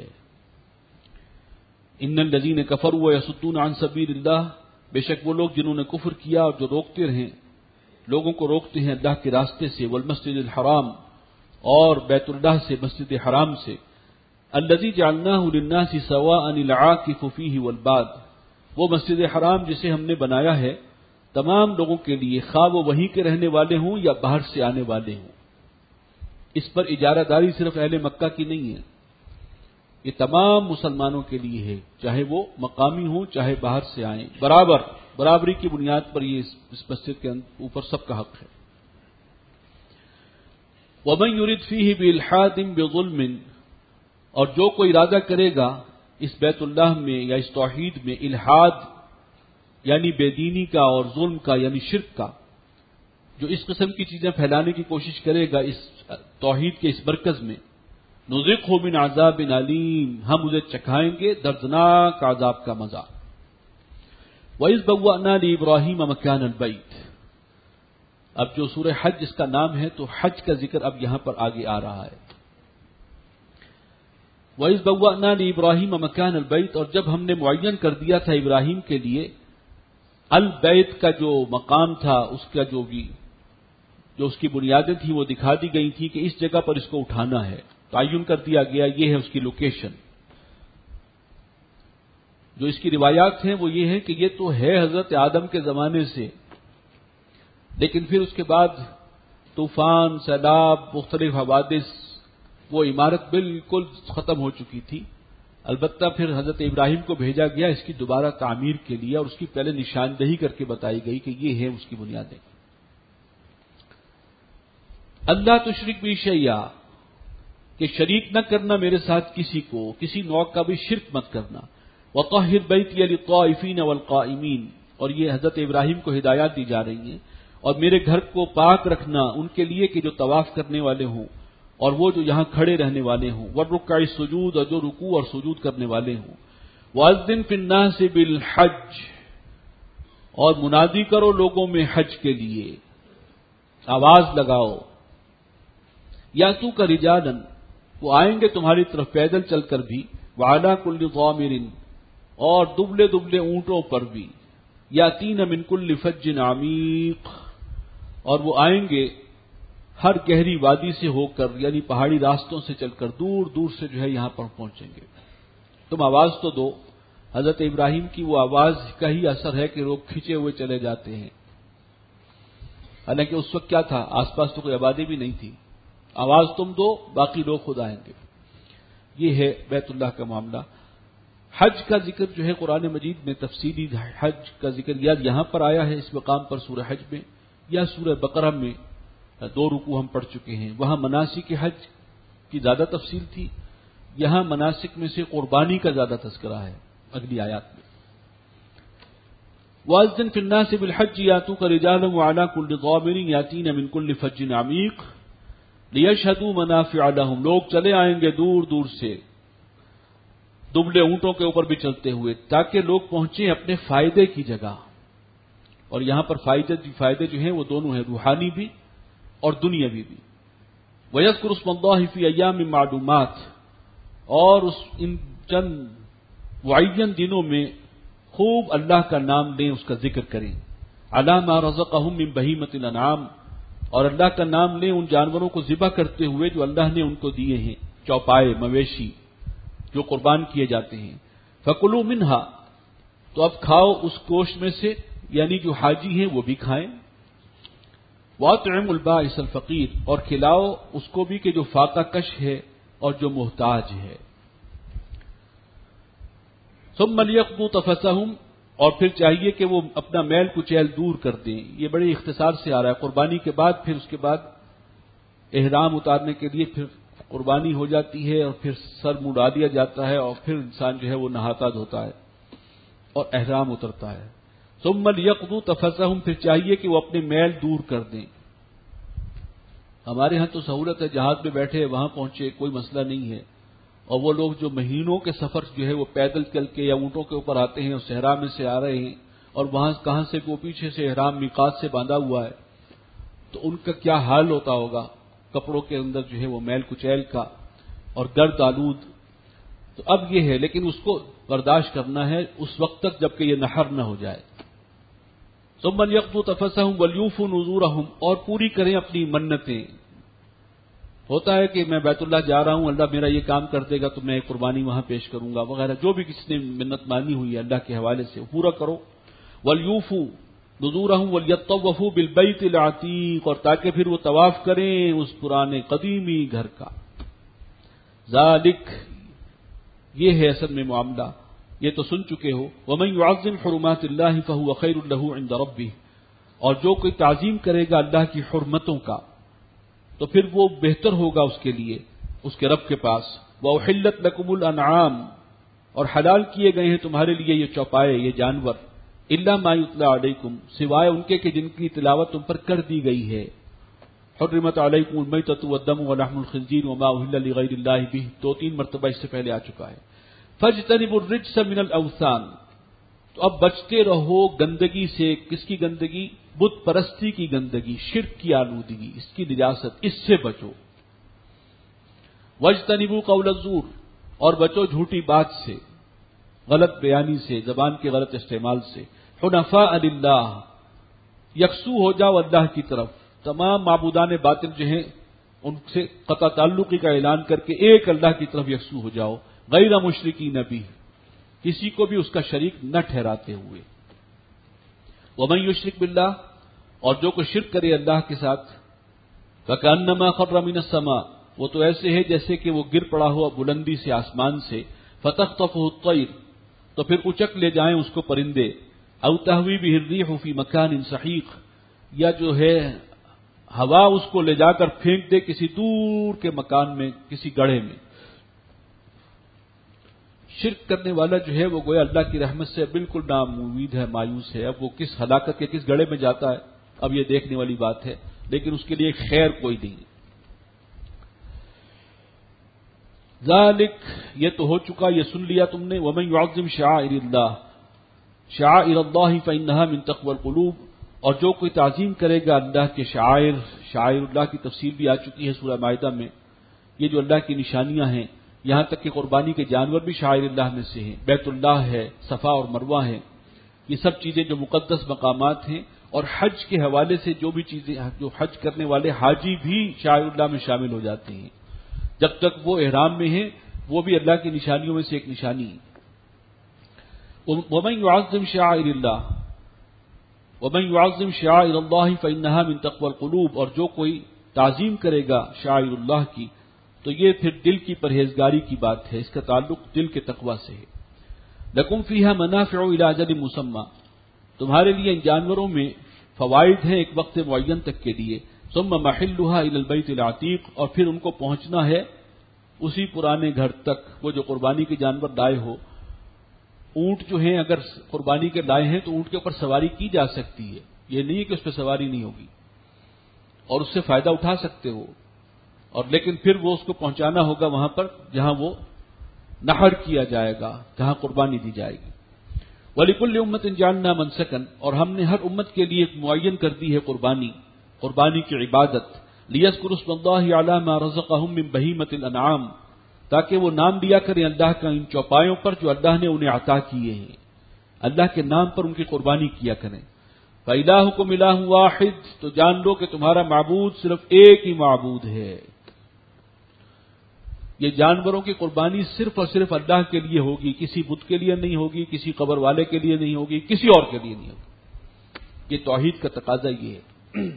ان الذین کفروا ویصدون عن سبیل اللہ، بے شک وہ لوگ جنہوں نے کفر کیا اور جو روکتے رہیں، لوگوں کو روکتے ہیں اللہ کے راستے سے، والمسجد الحرام، اور بیت اللہ سے، مسجد حرام سے، الذی جعلناہ للناس سواء العاکف فیہ والباد، وہ مسجد حرام جسے ہم نے بنایا ہے تمام لوگوں کے لیے، خواہ وہ وہیں کے رہنے والے ہوں یا باہر سے آنے والے ہوں۔ اس پر اجارہ داری صرف اہل مکہ کی نہیں ہے، یہ تمام مسلمانوں کے لیے ہے، چاہے وہ مقامی ہوں چاہے باہر سے آئیں، برابر برابری کی بنیاد پر یہ اس مسجد کے اوپر سب کا حق ہے۔ وَمَن يُرِدْ فِيهِ بِإِلْحَادٍ بِظُلْمٍ، اور جو کوئی ارادہ کرے گا اس بیت اللہ میں یا اس توحید میں الحاد یعنی بے دینی کا اور ظلم کا یعنی شرک کا، جو اس قسم کی چیزیں پھیلانے کی کوشش کرے گا اس توحید کے اس مرکز میں، نُذِقْهُ مِنْ عَذَابٍ عَلِيمٍ، ہم اسے چکھائیں گے دردناک عذاب کا مزہ۔ وَإِذْ بَوَّأْنَا لِإِبْرَاهِيمَ مَكَانَ الْبَيْتِ، اب جو سورہ حج جس کا نام ہے تو حج کا ذکر اب یہاں پر آگے آ رہا ہے۔ وَإِذْ بَوَّأْنَا لِإِبْرَاهِيمَ مَكَانَ الْبَيْتِ، اور جب ہم نے معین کر دیا تھا ابراہیم کے لیے البیت کا جو مقام تھا، اس کا جو بھی جو اس کی بنیادیں تھیں وہ دکھا دی گئی تھی کہ اس جگہ پر اس کو اٹھانا ہے، تعین کر دیا گیا یہ ہے اس کی لوکیشن۔ جو اس کی روایات ہیں وہ یہ ہے کہ یہ تو ہے حضرت آدم کے زمانے سے، لیکن پھر اس کے بعد طوفان، سیلاب، مختلف حوادث، وہ عمارت بالکل ختم ہو چکی تھی. البتہ پھر حضرت ابراہیم کو بھیجا گیا اس کی دوبارہ تعمیر کے لیے، اور اس کی پہلے نشاندہی کر کے بتائی گئی کہ یہ ہے اس کی بنیادیں. اللہ تشرک بی شیئا، کہ شریک نہ کرنا میرے ساتھ کسی کو، کسی نوع کا بھی شرک مت کرنا. وطہر بیتی للطائفین والقائمین، اور یہ حضرت ابراہیم کو ہدایات دی جا رہی ہیں. اور میرے گھر کو پاک رکھنا ان کے لیے کہ جو طواف کرنے والے ہوں اور وہ جو یہاں کھڑے رہنے والے ہوں. والرکع السجود، اور جو رکوع اور سجود کرنے والے ہوں. وَأَذِّن فِي النَّاسِ بِالْحَجِّ، اور منادی کرو لوگوں میں حج کے لیے، آواز لگاؤ. یاتوک رجالا، وہ آئیں گے تمہاری طرف پیدل چل کر بھی. وعلی کل ضامر، اور دبلے دبلے اونٹوں پر بھی. یاتین من کل فج عمیق، اور وہ آئیں گے ہر گہری وادی سے ہو کر، یعنی پہاڑی راستوں سے چل کر دور دور سے جو ہے یہاں پر پہنچیں گے. تم آواز تو دو. حضرت ابراہیم کی وہ آواز کا ہی اثر ہے کہ لوگ کھینچے ہوئے چلے جاتے ہیں. حالانکہ اس وقت کیا تھا، آس پاس تو کوئی آبادی بھی نہیں تھی. آواز تم دو، باقی لوگ خود آئیں گے. یہ ہے بیت اللہ کا معاملہ. حج کا ذکر جو ہے قرآن مجید میں تفصیلی حج کا ذکر یا یہاں پر آیا ہے اس مقام پر سورہ حج میں، یا سورہ بقرہ میں دو رکوع ہم پڑھ چکے ہیں. وہاں مناسک حج کی زیادہ تفصیل تھی، یہاں مناسک میں سے قربانی کا زیادہ تذکرہ ہے اگلی آیات میں. وَأَذِّن فِي النَّاسِ بِالْحَجِّ يَأْتُوكَ رِجَالًا وَعَلَىٰ كُلِّ ضَامِرٍ يَأْتِينَ مِنْ كُلِّ فَجٍّ عَمِيقٍ لِيَشْهَدُوا مَنَافِعَ لَهُمْ، لوگ چلے آئیں گے دور دور سے دبلے اونٹوں کے اوپر بھی چلتے ہوئے، تاکہ لوگ پہنچیں اپنے فائدے کی جگہ. اور یہاں پر فائدے فائدے جو ہیں وہ دونوں ہیں، روحانی بھی اور دنیاوی بھی. وَيَذْكُرُ اسْمَ اللَّهِ فِي أَيَّامٍ مَّعْلُومَاتٍ، اور اس ان چند معین دنوں میں خوب اللہ کا نام لیں، اس کا ذکر کریں. عَلَىٰ مَا رَزَقَهُم مِّن بَهِيمَةِ الْأَنْعَامِ، اور اللہ کا نام لیں ان جانوروں کو ذبح کرتے ہوئے جو اللہ نے ان کو دیے ہیں، چوپائے مویشی جو قربان کیے جاتے ہیں. فَكُلُوا مِنْهَا، تو اب کھاؤ اس گوشت میں سے، یعنی جو حاجی ہیں وہ بھی کھائیں. وَأَطْعِمُوا الْبَائِسَ الْفَقِيرَ، اور کھلاؤ اس کو بھی کہ جو فاقہ کش ہے اور جو محتاج ہے. ثُمَّ لِيَقْضُوا تَفَثَهُمْ، اور پھر چاہیے کہ وہ اپنا میل کچیل دور کر دیں. یہ بڑے اختصار سے آ رہا ہے. قربانی کے بعد پھر اس کے بعد احرام اتارنے کے لیے پھر قربانی ہو جاتی ہے، اور پھر سر مڈا دیا جاتا ہے، اور پھر انسان جو ہے وہ نہاتا دھوتا ہے اور احرام اترتا ہے. ثُمَّ لِيَقْضُوا تَفَثَهُمْ، پھر چاہیے کہ وہ اپنے میل دور کر دیں. ہمارے ہاں تو سہولت ہے، جہاز میں بیٹھے وہاں پہنچے، کوئی مسئلہ نہیں ہے. اور وہ لوگ جو مہینوں کے سفر جو ہے وہ پیدل چل کے یا اونٹوں کے اوپر آتے ہیں اور صحرا میں سے آ رہے ہیں، اور وہاں کہاں سے وہ پیچھے سے احرام میقات سے باندھا ہوا ہے، تو ان کا کیا حال ہوتا ہوگا. کپڑوں کے اندر جو ہے وہ میل کچیل کا اور گرد آلود. تو اب یہ ہے، لیکن اس کو برداشت کرنا ہے اس وقت تک جب کہ یہ نحر نہ ہو جائے. ثُمَّ لِيَقْضُوا تَفَثَهُمْ وَلْيُوفُوا نُذُورَهُمْ، اور پوری کریں اپنی منتیں. ہوتا ہے کہ میں بیت اللہ جا رہا ہوں، اللہ میرا یہ کام کر دے گا تو میں قربانی وہاں پیش کروں گا وغیرہ، جو بھی کسی نے منت مانی ہوئی ہے اللہ کے حوالے سے پورا کرو. وَلْيُوفُوا نُذُورَهُمْ وَلْيَطَّوَّفُوا بِالْبَيْتِ الْعَتِيقِ، اور تاکہ پھر وہ طواف کریں اس پرانے قدیمی گھر کا. ذالک، یہ ہے اصل میں معاملہ، یہ تو سن چکے ہو. وَمَن يُعَظِّمْ حُرُمَاتِ اللَّهِ فَهُوَ خَيْرٌ لَهُ عِندَ رَبِّهِ، اور جو کوئی تعظیم کرے گا اللہ کی حرمتوں کا تو پھر وہ بہتر ہوگا اس کے لیے اس کے رب کے پاس. وَأُحِلَّتْ لَكُمُ الْأَنْعَامُ، اور حلال کیے گئے ہیں تمہارے لیے یہ چوپائے، یہ جانور. إِلَّا مَا يُتْلَى عَلَيْكُمْ، سوائے ان کے کہ جن کی تلاوت تم پر کر دی گئی ہے. حرمت علیکم المیتۃ والدم ولحم الخنزیر وما أهل لغیر اللہ بہ، دو تین مرتبہ اس سے پہلے آ چکا ہے. فاجتنبوا الرجس من الاوثان، تو اب بچتے رہو گندگی سے. کس کی گندگی؟ بت پرستی کی گندگی، شرک کی آلودگی، اس کی نجاست، اس سے بچو. واجتنبوا قول الزور، اور بچو جھوٹی بات سے، غلط بیانی سے، زبان کے غلط استعمال سے. حنفاء للہ، یکسو ہو جاؤ اللہ کی طرف. تمام معبودان باطل جو ہیں ان سے قطع تعلقی کا اعلان کر کے ایک اللہ کی طرف یکسو ہو جاؤ. غیر مشرکین بھی، کسی کو بھی اس کا شریک نہ ٹھہراتے ہوئے. ومن یشرک باللہ، اور جو کوئی شرک کرے اللہ کے ساتھ، فَكَأَنَّمَا خَرَّ مِنَ السَّمَاءِ، وہ تو ایسے ہے جیسے کہ وہ گر پڑا ہوا بلندی سے آسمان سے. فَتَخْطَفُهُ الطَّيْرُ، تو پھر اچک لے جائیں اس کو پرندے. أَوْ تَهْوِي بِهِ الرِّيحُ فِي مَكَانٍ سَحِيقٍ، یا جو ہے ہوا اس کو لے جا کر پھینک دے کسی دور کے مکان میں، کسی گڑھے میں. شرک کرنے والا جو ہے وہ گویا اللہ کی رحمت سے بالکل ناامید ہے، مایوس ہے. اب وہ کس ہلاکت کے کس گڑھے میں جاتا ہے اب یہ دیکھنے والی بات ہے، لیکن اس کے لیے خیر کوئی نہیں. ذالک، یہ تو ہو چکا، یہ سن لیا تم نے. ومن يعظم شعائر اللہ، شعائر اللہ فإنها من تقوى القلوب، اور جو کوئی تعظیم کرے گا اللہ کے شعائر، شعائر اللہ کی تفصیل بھی آ چکی ہے سورہ مائدہ میں. یہ جو اللہ کی نشانیاں ہیں، یہاں تک کہ قربانی کے جانور بھی شعائر اللہ میں سے ہیں. بیت اللہ ہے، صفا اور مروہ ہے، یہ سب چیزیں جو مقدس مقامات ہیں. اور حج کے حوالے سے جو بھی چیزیں، جو حج کرنے والے حاجی بھی شعائر اللہ میں شامل ہو جاتے ہیں. جب تک وہ احرام میں ہیں وہ بھی اللہ کی نشانیوں میں سے ایک نشانی ہے. ومن يعظم شعائر اللہ ومن يعظم شعائر اللہ فإنها من تقوى القلوب، اور جو کوئی تعظیم کرے گا شعائر اللہ کی تو یہ پھر دل کی پرہیزگاری کی بات ہے، اس کا تعلق دل کے تقوی سے ہے. لکم فیہا منافع الی اجل مسمى، تمہارے لیے ان جانوروں میں فوائد ہیں ایک وقت معین تک کے لیے. ثم محلها الی البیت العتیق، اور پھر ان کو پہنچنا ہے اسی پرانے گھر تک. وہ جو قربانی کے جانور لائے ہو، اونٹ جو ہیں اگر قربانی کے لائے ہیں تو اونٹ کے اوپر سواری کی جا سکتی ہے، یہ نہیں ہے کہ اس پہ سواری نہیں ہوگی، اور اس سے فائدہ اٹھا سکتے ہو. اور لیکن پھر وہ اس کو پہنچانا ہوگا وہاں پر جہاں وہ نحر کیا جائے گا، جہاں قربانی دی جائے گی. وَلِكُلِّ أُمَّةٍ جَعَلْنَا مَنْسَكًا، اور ہم نے ہر امت کے لیے ایک معین کر دی ہے قربانی، قربانی کی عبادت. لِيَذْكُرُوا اسْمَ اللَّهِ عَلَىٰ مَا رَزَقَهُم مِّن بَهِيمَةِ الْأَنْعَامِ، تاکہ وہ نام لیا کریں اللہ کا ان چوپایوں پر جو اللہ نے انہیں عطا کیے ہیں، اللہ کے نام پر ان کی قربانی کیا کریں. فَإِلَٰهُكُمْ إِلَٰهٌ وَاحِدٌ، تو جان لو کہ تمہارا معبود صرف ایک ہی معبود ہے. یہ جانوروں کی قربانی صرف اور صرف اللہ کے لیے ہوگی، کسی بت کے لیے نہیں ہوگی، کسی قبر والے کے لیے نہیں ہوگی، کسی اور کے لیے نہیں ہوگی. یہ توحید کا تقاضا یہ ہے.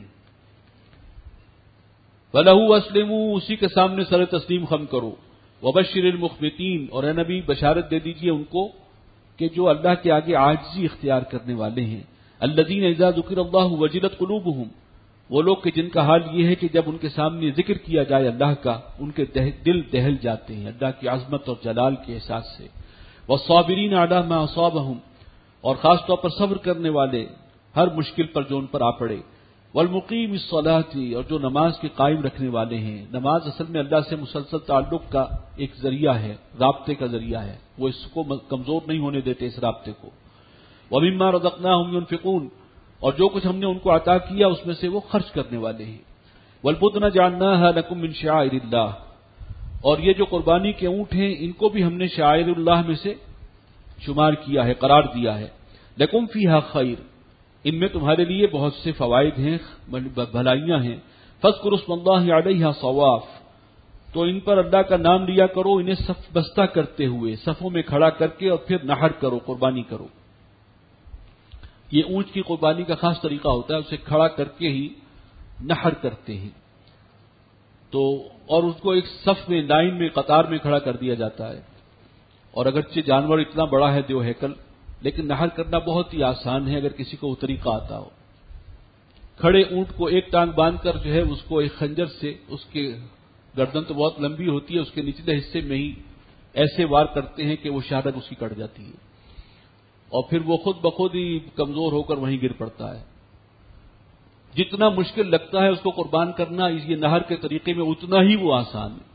فَلَهُ أَسْلِمُوا، اسی کے سامنے سر تسلیم خم کرو. وَبَشِّرِ الْمُخْبِتِينَ، اور اے نبی بشارت دے دیجئے ان کو کہ جو اللہ کے آگے عاجزی اختیار کرنے والے ہیں. الَّذِينَ إِذَا ذُكِرَ اللَّهُ وَجِلَتْ قُلُوبُهُمْ، وہ لوگ کہ جن کا حال یہ ہے کہ جب ان کے سامنے ذکر کیا جائے اللہ کا ان کے دل دہل جاتے ہیں اللہ کی عظمت اور جلال کے احساس سے. وَالصَّابِرِينَ عَلَىٰ مَا أَصَابَهُمْ، اور خاص طور پر صبر کرنے والے ہر مشکل پر جو ان پر آ پڑے. والمقیم الصلاۃ، اور جو نماز کے قائم رکھنے والے ہیں. نماز اصل میں اللہ سے مسلسل تعلق کا ایک ذریعہ ہے، رابطے کا ذریعہ ہے، وہ اس کو کمزور نہیں ہونے دیتے اس رابطے کو. وَمِمَّا رَزَقْنَاهُمْ يُنْفِقُونَ، اور جو کچھ ہم نے ان کو عطا کیا اس میں سے وہ خرچ کرنے والے ہیں. وَالْبُدْنَ جَعَلْنَاهَا لَكُم مِّن شَعَائِرِ اللَّهِ، اور یہ جو قربانی کے اونٹ ہیں ان کو بھی ہم نے شعائر اللہ میں سے شمار کیا ہے، قرار دیا ہے. لَكُم فِيهَا خَيْرٌ، ان میں تمہارے لیے بہت سے فوائد ہیں، بھلائیاں ہیں. فاذکروا اسم اللہ علیہا صواف، تو ان پر اللہ کا نام لیا کرو انہیں صف بستہ کرتے ہوئے، صفوں میں کھڑا کر کے، اور پھر نحر کرو، قربانی کرو. یہ اونٹ کی قربانی کا خاص طریقہ ہوتا ہے، اسے کھڑا کر کے ہی نحر کرتے ہیں. تو اور اس کو ایک صف میں، لائن میں، قطار میں کھڑا کر دیا جاتا ہے. اور اگرچہ جانور اتنا بڑا ہے دیو ہیکل، لیکن نحر کرنا بہت ہی آسان ہے اگر کسی کو وہ طریقہ آتا ہو. کھڑے اونٹ کو ایک ٹانگ باندھ کر جو ہے اس کو ایک خنجر سے، اس کے گردن تو بہت لمبی ہوتی ہے، اس کے نچلے حصے میں ہی ایسے وار کرتے ہیں کہ وہ شہادت اس کی کٹ جاتی ہے، اور پھر وہ خود بخود ہی کمزور ہو کر وہیں گر پڑتا ہے. جتنا مشکل لگتا ہے اس کو قربان کرنا، یہ نہر کے طریقے میں اتنا ہی وہ آسان ہے.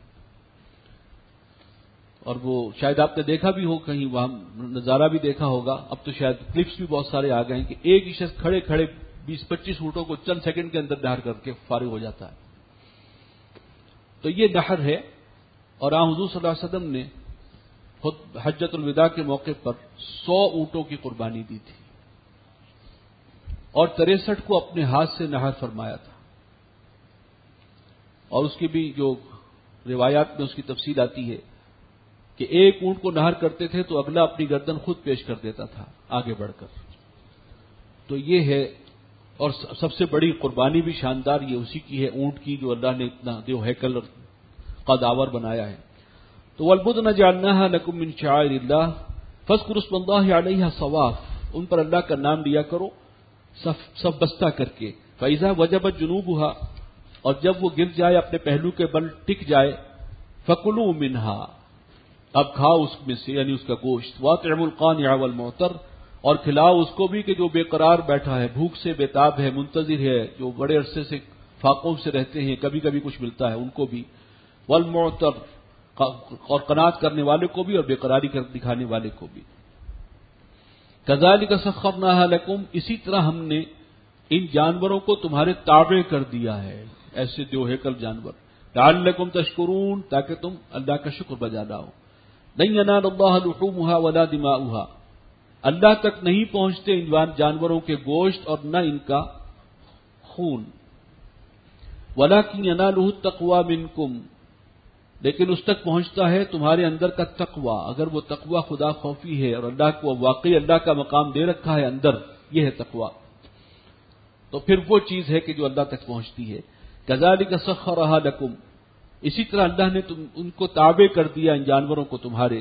اور وہ شاید آپ نے دیکھا بھی ہو، کہیں وہاں نظارہ بھی دیکھا ہوگا، اب تو شاید کلپس بھی بہت سارے آ گئے ہیں کہ ایک ہی شخص کھڑے کھڑے بیس پچیس اونٹوں کو چند سیکنڈ کے اندر نہر کر کے فارغ ہو جاتا ہے. تو یہ نہر ہے. اور آن حضور صلی اللہ علیہ وسلم نے خود حجۃ الوداع کے موقع پر سو اونٹوں کی قربانی دی تھی اور تریسٹھ کو اپنے ہاتھ سے نہر فرمایا تھا. اور اس کی بھی جو روایات میں اس کی تفصیل آتی ہے کہ ایک اونٹ کو نہر کرتے تھے تو اگلا اپنی گردن خود پیش کر دیتا تھا آگے بڑھ کر. تو یہ ہے اور سب سے بڑی قربانی بھی شاندار یہ اسی کی ہے، اونٹ کی، جو اللہ نے اتنا دیو ہیکل اور قداور بنایا ہے۔ تو والبدن جعلناها لكم من شعائر اللہ فاذکروا اسم اللہ علیہا صواف، ان پر اللہ کا نام لیا کرو سب سب بستہ کر کے۔ فإذا وجبت جنوبها، اور جب وہ گر جائے اپنے پہلو کے بل ٹک جائے، فکلوا منها، اب کھاؤ اس میں سے، یعنی اس کا گوشت۔ واطعموا القانع والمعتر، اور کھلاؤ اس کو بھی کہ جو بے قرار بیٹھا ہے، بھوک سے بےتاب ہے، منتظر ہے، جو بڑے عرصے سے فاقوں سے رہتے ہیں، کبھی کبھی کچھ ملتا ہے ان کو بھی، والمعتر، اور قناعت کرنے والے کو بھی اور بے قراری کر دکھانے والے کو بھی۔ کذالک سخرناها لکم، اسی طرح ہم نے ان جانوروں کو تمہارے تابع کر دیا ہے، ایسے دیو ہیکل جانور، لعلکم تشکرون، تاکہ تم اللہ کا شکر بجا لاؤ۔ لن ینال اللہ لحومها ولا دماؤها، اللہ تک نہیں پہنچتے ان جانوروں کے گوشت اور نہ ان کا خون۔ ولکن ینالہ التقوی منکم، لیکن اس تک پہنچتا ہے تمہارے اندر کا تقوی، اگر وہ تقوی خدا خوفی ہے اور اللہ کو واقعی اللہ کا مقام دے رکھا ہے اندر، یہ ہے تقوی، تو پھر وہ چیز ہے کہ جو اللہ تک پہنچتی ہے۔ کذالک سخرھا لکم، اسی طرح اللہ نے تم ان کو تابع کر دیا ان جانوروں کو تمہارے،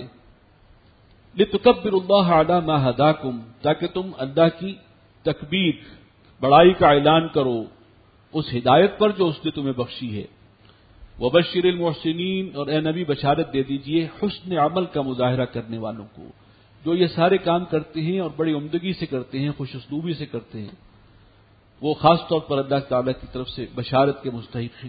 لتکبروا اللہ علی ما ھداکم، تاکہ تم اللہ کی تکبیر، بڑائی کا اعلان کرو اس ہدایت پر جو اس نے تمہیں بخشی ہے۔ وبشر المحسنین، اور اے نبی بشارت دے دیجئے حسن عمل کا مظاہرہ کرنے والوں کو، جو یہ سارے کام کرتے ہیں اور بڑی عمدگی سے کرتے ہیں، خوش اسلوبی سے کرتے ہیں، وہ خاص طور پر اللہ تعالیٰ کی طرف سے بشارت کے مستحق ہیں۔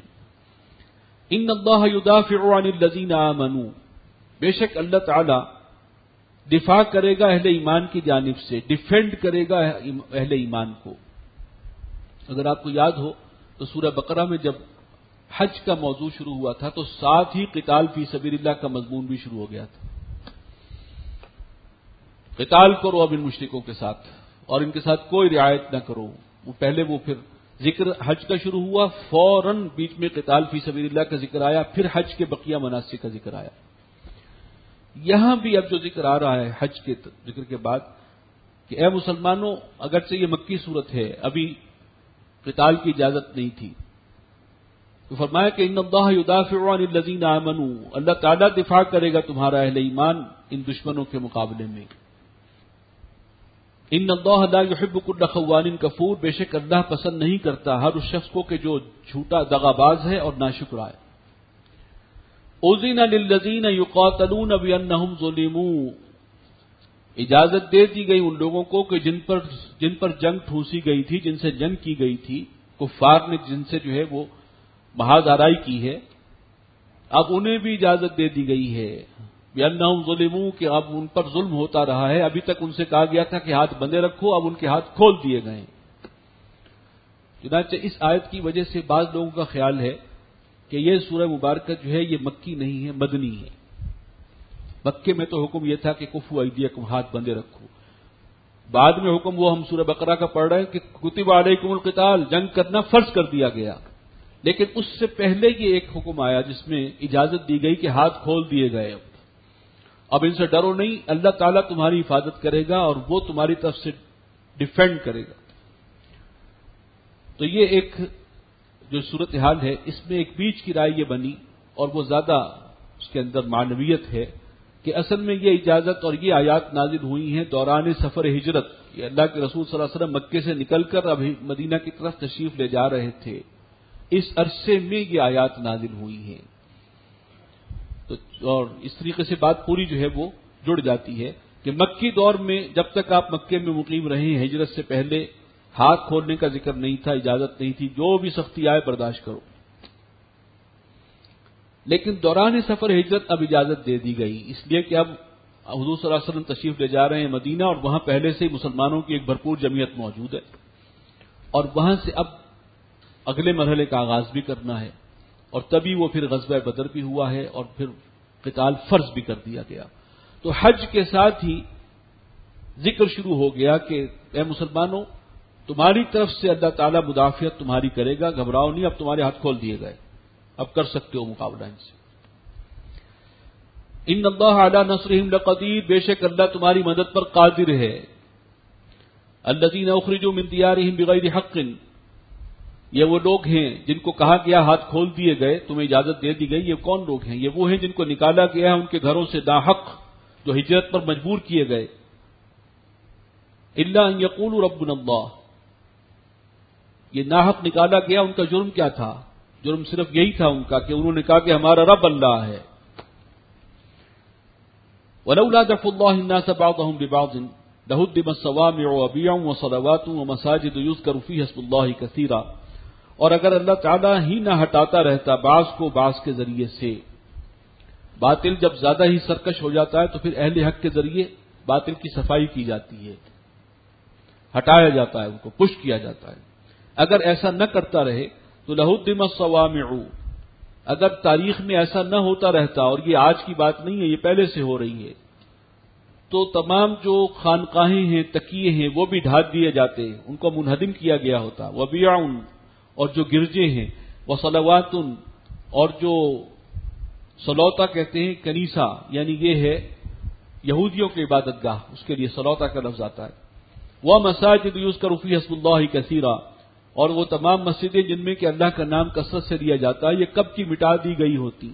ان اللہ یدافع عن الذین آمنوا، بے شک اللہ تعالیٰ دفاع کرے گا اہل ایمان کی جانب سے، ڈیفینڈ کرے گا اہل ایمان کو۔ اگر آپ کو یاد ہو تو سورہ بقرہ میں جب حج کا موضوع شروع ہوا تھا تو ساتھ ہی قتال فی سبیل اللہ کا مضمون بھی شروع ہو گیا تھا۔ قتال کرو اب ان مشرکوں کے ساتھ، اور ان کے ساتھ کوئی رعایت نہ کرو۔ وہ پہلے وہ پھر ذکر حج کا شروع ہوا، فوراً بیچ میں قتال فی سبیل اللہ کا ذکر آیا، پھر حج کے بقیہ مناسک کا ذکر آیا۔ یہاں بھی اب جو ذکر آ رہا ہے حج کے ذکر کے بعد کہ اے مسلمانوں، اگرچہ یہ مکی صورت ہے، ابھی قتال کی اجازت نہیں تھی، تو فرمایا کہ ان اللہ یدافع عن الذین آمنوا، اللہ تعالیٰ دفاع کرے گا تمہارا اہل ایمان ان دشمنوں کے مقابلے میں۔ ان اللہ لا یحب کل خوان کفور، بے شک اللہ پسند نہیں کرتا ہر اس شخص کو کہ جو جھوٹا دغاباز ہے اور ناشکرا ہے۔ اذن للذین یقاتلون بانہم ظلموا، اجازت دے دی گئی ان لوگوں کو کہ جن پر جن پر جنگ ٹھوسی گئی تھی، جن سے جنگ کی گئی تھی، کفار نے جن سے جو ہے وہ محاذ آرائی کی ہے، اب انہیں بھی اجازت دے دی گئی ہے بانہم ظلموا، کہ اب ان پر ظلم ہوتا رہا ہے۔ ابھی تک ان سے کہا گیا تھا کہ ہاتھ بندے رکھو، اب ان کے ہاتھ کھول دیے گئے۔ چنانچہ اس آیت کی وجہ سے بعض لوگوں کا خیال ہے کہ یہ سورہ مبارکہ جو ہے یہ مکی نہیں ہے، مدنی ہے۔ مکے میں تو حکم یہ تھا کہ کفوا ایدیکم، ہاتھ بندے رکھو، بعد میں حکم وہ ہم سورہ بقرہ کا پڑھ رہے ہیں کہ کتب علیکم القتال، جنگ کرنا فرض کر دیا گیا، لیکن اس سے پہلے یہ ایک حکم آیا جس میں اجازت دی گئی کہ ہاتھ کھول دیے گئے۔ اب اب ان سے ڈرو نہیں، اللہ تعالیٰ تمہاری حفاظت کرے گا اور وہ تمہاری طرف سے ڈیفینڈ کرے گا۔ تو یہ ایک جو صورتحال ہے، اس میں ایک بیچ کی رائے یہ بنی، اور وہ زیادہ اس کے اندر معنویت ہے، کہ اصل میں یہ اجازت اور یہ آیات نازل ہوئی ہیں دوران سفر ہجرت، کہ اللہ کے رسول صلی اللہ علیہ وسلم مکے سے نکل کر اب مدینہ کی طرف تشریف لے جا رہے تھے، اس عرصے میں یہ آیات نازل ہوئی ہیں۔ تو اور اس طریقے سے بات پوری جو ہے وہ جڑ جاتی ہے کہ مکی دور میں جب تک آپ مکے میں مقیم رہے، ہجرت سے پہلے ہاتھ کھولنے کا ذکر نہیں تھا، اجازت نہیں تھی، جو بھی سختی آئے برداشت کرو، لیکن دوران سفر ہجرت اب اجازت دے دی گئی، اس لیے کہ اب حضور صلی اللہ علیہ وسلم تشریف لے جا رہے ہیں مدینہ، اور وہاں پہلے سے ہی مسلمانوں کی ایک بھرپور جمعیت موجود ہے، اور وہاں سے اب اگلے مرحلے کا آغاز بھی کرنا ہے، اور تبھی وہ پھر غزوہ بدر بھی ہوا ہے، اور پھر قتال فرض بھی کر دیا گیا۔ تو حج کے ساتھ ہی ذکر شروع ہو گیا کہ اے مسلمانوں، تمہاری طرف سے اللہ تعالیٰ مدافعت تمہاری کرے گا، گھبراؤ نہیں، اب تمہارے ہاتھ کھول دیے گئے، اب کر سکتے ہو مقابلہ ان سے۔ ان اللہ علی نصرہم لقدیر، بے شک اللہ تمہاری مدد پر قادر ہے۔ الذین اخرجوا من دیارہم بغیر حق، یہ وہ لوگ ہیں جن کو کہا گیا ہاتھ کھول دیے گئے، تمہیں اجازت دے دی گئی۔ یہ کون لوگ ہیں؟ یہ وہ ہیں جن کو نکالا گیا ہے ان کے گھروں سے ناحق، جو ہجرت پر مجبور کیے گئے۔ الا ان یقولوا ربنا اللہ، یہ ناحق نکالا گیا، ان کا جرم کیا تھا؟ جرم صرف یہی تھا ان کا کہ انہوں نے کہا کہ ہمارا رب اللہ ہے۔ ولولا دفع اللہ الناس بعضهم ببعض لهدمت صوامع وبيع وصلوات ومساجد يذكر فيها اسم الله كثيرا، اور اگر اللہ تعالیٰ ہی نہ ہٹاتا رہتا بعض کو بعض کے ذریعے سے، باطل جب زیادہ ہی سرکش ہو جاتا ہے تو پھر اہل حق کے ذریعے باطل کی صفائی کی جاتی ہے، ہٹایا جاتا ہے، ان کو پش کیا جاتا ہے۔ اگر ایسا نہ کرتا رہے تو لہدمت الصوامع، اگر تاریخ میں ایسا نہ ہوتا رہتا، اور یہ آج کی بات نہیں ہے، یہ پہلے سے ہو رہی ہے، تو تمام جو خانقاہیں ہیں، تکیے ہیں، وہ بھی ڈھا دیے جاتے، ان کو منہدم کیا گیا ہوتا۔ وبیع، اور جو گرجے ہیں، وصلوات، اور جو صلوتا کہتے ہیں کنیسہ، یعنی یہ ہے یہودیوں کی عبادت گاہ، اس کے لیے صلوتا کا لفظ آتا ہے۔ ومساجد یذکر فیہا اسم اللہ کثیرا، اور وہ تمام مسجدیں جن میں کہ اللہ کا نام کثرت سے لیا جاتا ہے، یہ کب کی مٹا دی گئی ہوتی۔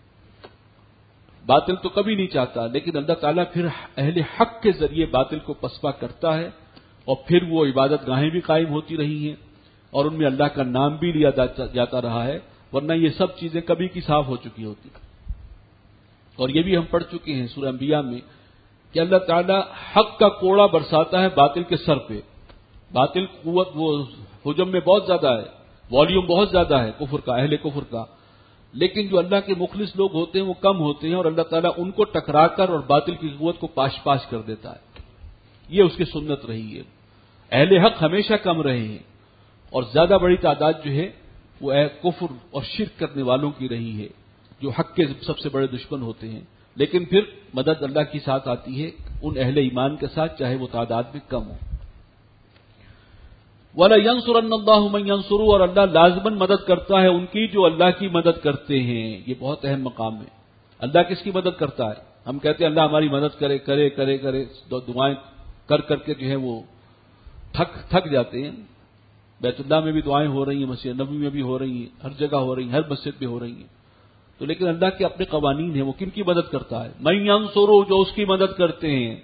باطل تو کبھی نہیں چاہتا، لیکن اللہ تعالیٰ پھر اہل حق کے ذریعے باطل کو پسپا کرتا ہے، اور پھر وہ عبادت گاہیں بھی قائم ہوتی رہی ہیں، اور ان میں اللہ کا نام بھی لیا جاتا رہا ہے، ورنہ یہ سب چیزیں کبھی کی صاف ہو چکی ہوتی۔ اور یہ بھی ہم پڑھ چکے ہیں سورہ انبیاء میں کہ اللہ تعالیٰ حق کا کوڑا برساتا ہے باطل کے سر پہ۔ باطل قوت وہ حجم میں بہت زیادہ ہے، والیوم بہت زیادہ ہے کفر کا، اہل کفر کا، لیکن جو اللہ کے مخلص لوگ ہوتے ہیں وہ کم ہوتے ہیں، اور اللہ تعالیٰ ان کو ٹکرا کر اور باطل کی قوت کو پاش پاش کر دیتا ہے۔ یہ اس کی سنت رہی ہے۔ اہل حق ہمیشہ کم رہے ہیں، اور زیادہ بڑی تعداد جو ہے وہ کفر اور شرک کرنے والوں کی رہی ہے، جو حق کے سب سے بڑے دشمن ہوتے ہیں، لیکن پھر مدد اللہ کی ساتھ آتی ہے ان اہل ایمان کے ساتھ، چاہے وہ تعداد میں کم ہو۔ وَلَيَنْصُرَنَّ اللَّهُ مَن يَنْصُرُهُ، اور اللہ لازماً مدد کرتا ہے ان کی جو اللہ کی مدد کرتے ہیں۔ یہ بہت اہم مقام ہے۔ اللہ کس کی مدد کرتا ہے؟ ہم کہتے ہیں اللہ ہماری مدد کرے کرے کرے کرے دعائیں کر کر کے جو ہے وہ تھک تھک جاتے ہیں۔ بیت اللہ میں بھی دعائیں ہو رہی ہیں، مسجد نبوی میں بھی ہو رہی ہیں، ہر جگہ ہو رہی ہیں، ہر مسجد میں ہو رہی ہیں، تو لیکن اللہ کے اپنے قوانین ہیں، وہ کن کی مدد کرتا ہے؟ من ینصرہ، جو اس کی مدد کرتے ہیں۔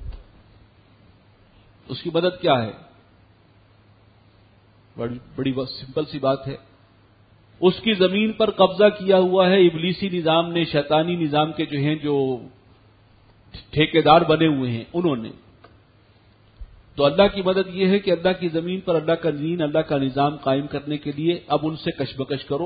اس کی مدد کیا ہے؟ بڑی بڑی سمپل سی بات ہے، اس کی زمین پر قبضہ کیا ہوا ہے ابلیسی نظام نے، شیطانی نظام کے جو ہیں جو ٹھیکیدار بنے ہوئے ہیں انہوں نے۔ تو اللہ کی مدد یہ ہے کہ اللہ کی زمین پر اللہ کا دین، اللہ کا نظام قائم کرنے کے لیے اب ان سے کشمکش کرو،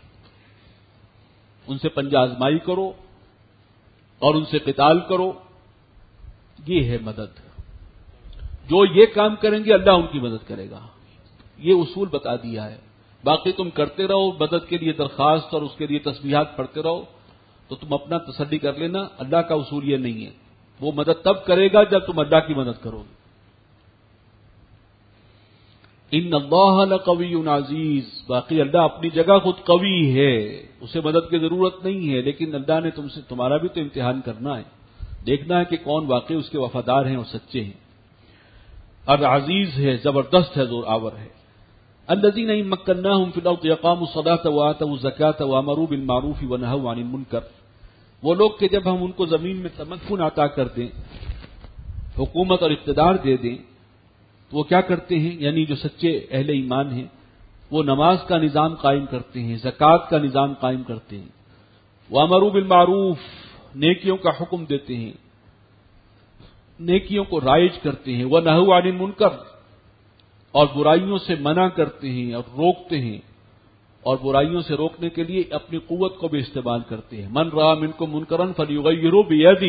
ان سے پنجہ آزمائی کرو، اور ان سے قتال کرو۔ یہ ہے مدد۔ جو یہ کام کریں گے اللہ ان کی مدد کرے گا، یہ اصول بتا دیا ہے۔ باقی تم کرتے رہو مدد کے لیے درخواست اور اس کے لیے تسبیحات پڑھتے رہو، تو تم اپنا تسلی کر لینا، اللہ کا اصول یہ نہیں ہے۔ وہ مدد تب کرے گا جب تم اللہ کی مدد کرو گے۔ ان اللہ لقوی عزیز، باقی اللہ اپنی جگہ خود قوی ہے، اسے مدد کی ضرورت نہیں ہے، لیکن اللہ نے تم سے تمہارا بھی تو امتحان کرنا ہے، دیکھنا ہے کہ کون واقعی اس کے وفادار ہیں اور سچے ہیں۔ اب عزیز ہے، زبردست ہے، زور آور ہے۔ الذین ان مکناہم فی الارض اقاموا الصلاۃ وآتوا الزکاۃ وامروا بالمعروف ونہوا عن المنکر، وہ لوگ کہ جب ہم ان کو زمین میں تمکن عطا کر دیں، حکومت اور اقتدار دے دیں، تو وہ کیا کرتے ہیں؟ یعنی جو سچے اہل ایمان ہیں وہ نماز کا نظام قائم کرتے ہیں، زکوٰۃ کا نظام قائم کرتے ہیں، وامروا بالمعروف، نیکیوں کا حکم دیتے ہیں، نیکیوں کو رائج کرتے ہیں، ونہوا عن المنکر، اور برائیوں سے منع کرتے ہیں اور روکتے ہیں، اور برائیوں سے روکنے کے لیے اپنی قوت کو بھی استعمال کرتے ہیں۔ من رأى منکم منکرا فلیغیرہ بیدہ،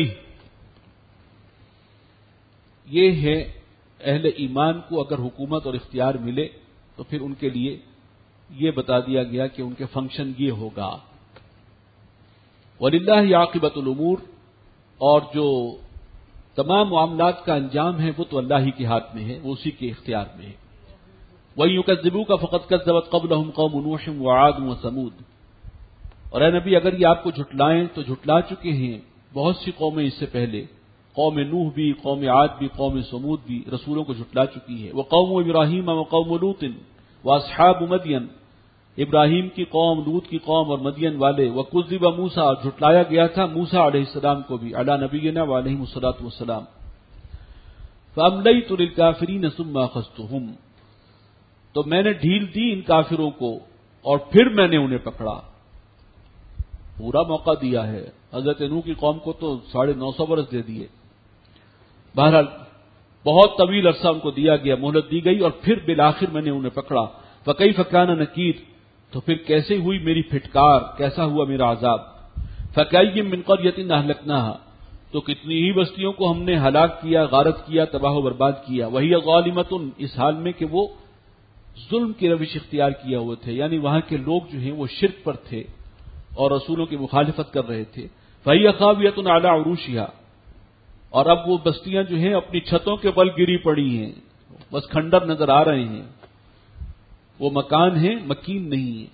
یہ ہے اہل ایمان کو اگر حکومت اور اختیار ملے تو پھر ان کے لیے یہ بتا دیا گیا کہ ان کے فنکشن یہ ہوگا۔ وَلِلَّهِ عَاقِبَةُ الْأُمُورِ، اور جو تمام معاملات کا انجام ہے وہ تو اللہ ہی کے ہاتھ میں ہے، وہ اسی کے اختیار میں ہے۔ وَيُكَذِّبُوكَ فَقَدْ كَذَّبَتْ قَبْلَهُمْ قَوْمُ نُوحٍ وَعَادٌ وَثَمُودُ، اور اے نبی اگر یہ آپ کو جھٹلائیں تو جھٹلا چکے ہیں بہت سی قومیں اس سے پہلے، قوم نوح بھی، قوم عاد بھی، قوم سمود بھی رسولوں کو جھٹلا چکی ہے. وقوم ابراہیم وقوم لوط واصحاب مدین، ابراہیم کی قوم، لوط کی قوم اور مدین والے. وکذب موسیٰ، اور جھٹلایا گیا تھا موسیٰ علیہ السلام کو بھی، علی نبینا وعلیہ الصلاۃ والسلام. فاملیت للکافرین ثم اخذتهم، تو میں نے ڈھیل دی ان کافروں کو اور پھر میں نے انہیں پکڑا. پورا موقع دیا ہے. حضرت نوح کی قوم کو تو ساڑھے نو سو برس دے دیے. بہرحال بہت طویل عرصہ ان کو دیا گیا، مہلت دی گئی، اور پھر بالآخر میں نے انہیں پکڑا. فکیف کان نکیر، تو پھر کیسے ہوئی میری پھٹکار، کیسا ہوا میرا عذاب. فکأی من قریۃ اہلکناھا، تو کتنی ہی بستیوں کو ہم نے ہلاک کیا، غارت کیا، تباہ و برباد کیا. وہی ظالمۃ، اس حال میں کہ وہ ظلم کی روش اختیار کیا ہوئے تھے، یعنی وہاں کے لوگ جو ہیں وہ شرک پر تھے اور رسولوں کی مخالفت کر رہے تھے. فہی خاویۃ علی عروشہا، اور اب وہ بستیاں جو ہیں اپنی چھتوں کے بل گری پڑی ہیں، بس کھنڈر نظر آ رہے ہیں، وہ مکان ہیں، مکین نہیں ہیں.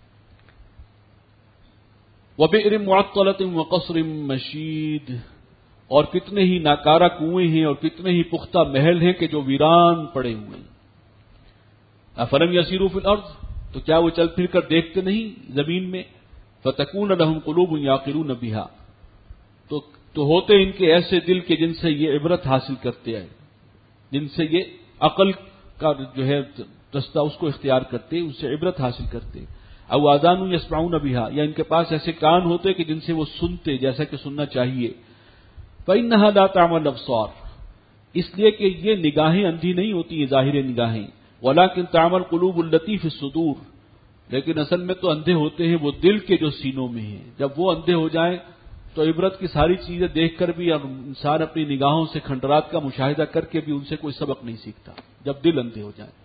وبئر معطلۃ وقصر مشید، اور کتنے ہی ناکارہ کنویں ہیں اور کتنے ہی پختہ محل ہیں کہ جو ویران پڑے ہوئے ہیں. افلم یسیروا فی الارض، تو کیا وہ چل پھر کر دیکھتے نہیں زمین میں. فتکون لہم قلوب یعقلون بہا، تو تو ہوتے ان کے ایسے دل کے جن سے یہ عبرت حاصل کرتے ہیں، جن سے یہ عقل کا جو ہے رستہ اس کو اختیار کرتے، اس سے عبرت حاصل کرتے. او آذان یسمعون بہا، یا ان کے پاس ایسے کان ہوتے کہ جن سے وہ سنتے جیسا کہ سننا چاہیے. فإنها لا تعمى الأبصار، اس لیے کہ یہ نگاہیں اندھی نہیں ہوتی، یہ ظاہر نگاہیں. ولكن تعمى القلوب التي في الصدور، لیکن اصل میں تو اندھے ہوتے ہیں وہ دل کے جو سینوں میں ہیں. جب وہ اندھے ہو جائیں تو عبرت کی ساری چیزیں دیکھ کر بھی اور انسان اپنی نگاہوں سے کھنڈرات کا مشاہدہ کر کے بھی ان سے کوئی سبق نہیں سیکھتا جب دل اندھے ہو جائیں.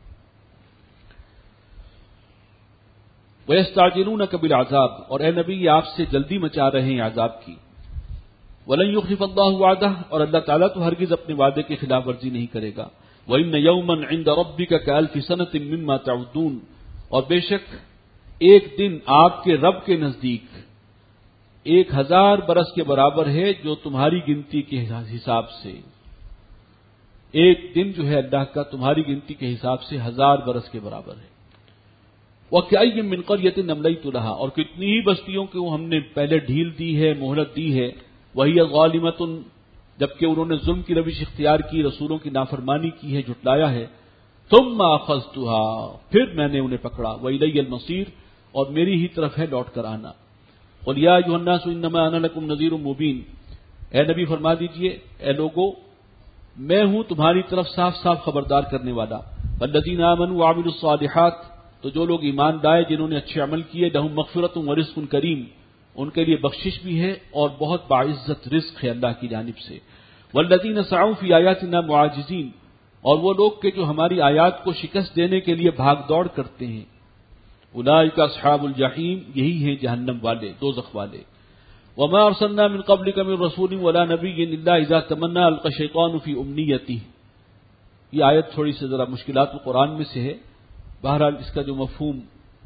وَيَسْتَعْجِلُونَكَ بِالْعَذَابِ، اور اے نبی یہ آپ سے جلدی مچا رہے ہیں عذاب کی. وَلَن يُخْلِفَ اللَّهُ وَعْدَهُ، اور اللہ تعالیٰ تو ہرگز اپنے وعدے کی خلاف ورزی نہیں کرے گا. وَإِنَّ يَوْمًا عِندَ رَبِّكَ كَأَلْفِ سَنَةٍ مِّمَّا تَعُدُّونَ، اور بے شک ایک دن آپ کے رب کے نزدیک ایک ہزار برس کے برابر ہے جو تمہاری گنتی کے حساب سے. ایک دن جو ہے اللہ کا تمہاری گنتی کے حساب سے ہزار برس کے برابر ہے. وَكَأَيٍّ مِّن قَرْيَةٍ أَمْلَيْتُ لَهَا، اور کتنی ہی بستیوں کو ہم نے پہلے ڈھیل دی ہے، مہلت دی ہے. وَهِيَ ظَالِمَةٌ، جبکہ انہوں نے ظلم کی روش اختیار کی، رسولوں کی نافرمانی کی ہے، جھٹلایا ہے. ثُمَّ أَخَذْتُهَا، پھر میں نے انہیں پکڑا. وَإِلَيَّ الْمَصِيرُ، اور میری ہی طرف ہے لوٹ کر آنا. قُلْ يَا أَيُّهَا النَّاسُ إِنَّمَا أَنَا لَكُمْ نَذِيرٌ مُّبِينٌ، اے نبی فرما دیجئے اے لوگو میں ہوں تمہاری طرف صاف صاف خبردار کرنے والا. وَالَّذِينَ آمَنُوا وَعَمِلُوا الصَّالِحَاتِ، تو جو لوگ ایمان لائے جنہوں نے اچھے عمل کیے، لَهُم مَغْفِرَةٌ وَرِزْقٌ کریم، ان کے لیے بخشش بھی ہے اور بہت باعزت رزق ہے اللہ کی جانب سے. وَالَّذِينَ سَعَوْا فِي آيَاتِنَا مُعَاجِزِينَ، اور وہ لوگ کہ جو ہماری آیات کو شکست دینے کے لیے بھاگ دوڑ کرتے ہیں. اولئک اصحاب الجحیم، یہی ہیں جہنم والے، دوزخ والے. وما ارسلنا من قبلک من رسول ولا نبی الا اذا تمنى القى الشیطان فی امنیته، یہ آیت تھوڑی سی ذرا مشکلات القرآن میں سے ہے. بہرحال اس کا جو مفہوم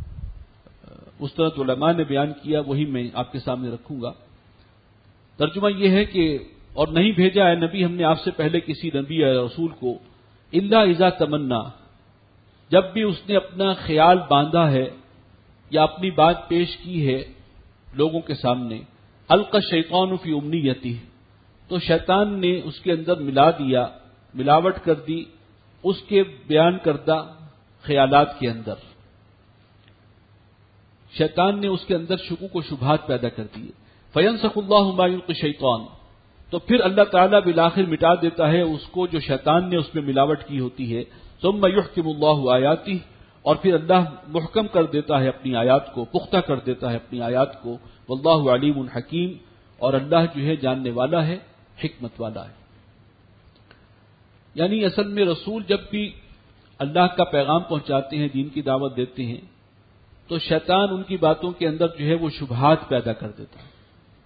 مستند علماء نے بیان کیا وہی میں آپ کے سامنے رکھوں گا. ترجمہ یہ ہے کہ اور نہیں بھیجا ہے نبی ہم نے آپ سے پہلے کسی نبی یا رسول کو الا اذا تمنا، جب بھی اس نے اپنا خیال باندھا ہے یا اپنی بات پیش کی ہے لوگوں کے سامنے. القى الشیطان فی امنیتہ، تو شیطان نے اس کے اندر ملا دیا، ملاوٹ کر دی اس کے بیان کردہ خیالات کے اندر. شیطان نے اس کے اندر شکوک و شبہات پیدا کر دیے. فینسخ اللہ ما یلقی الشیطان، تو پھر اللہ تعالیٰ بالآخر مٹا دیتا ہے اس کو جو شیطان نے اس میں ملاوٹ کی ہوتی ہے. ثم یحکم اللہ آیاتہ، اور پھر اللہ محکم کر دیتا ہے اپنی آیات کو، پختہ کر دیتا ہے اپنی آیات کو. واللہ علیم حکیم، اور اللہ جو ہے جاننے والا ہے، حکمت والا ہے. یعنی اصل میں رسول جب بھی اللہ کا پیغام پہنچاتے ہیں، دین کی دعوت دیتے ہیں، تو شیطان ان کی باتوں کے اندر جو ہے وہ شبہات پیدا کر دیتا ہے.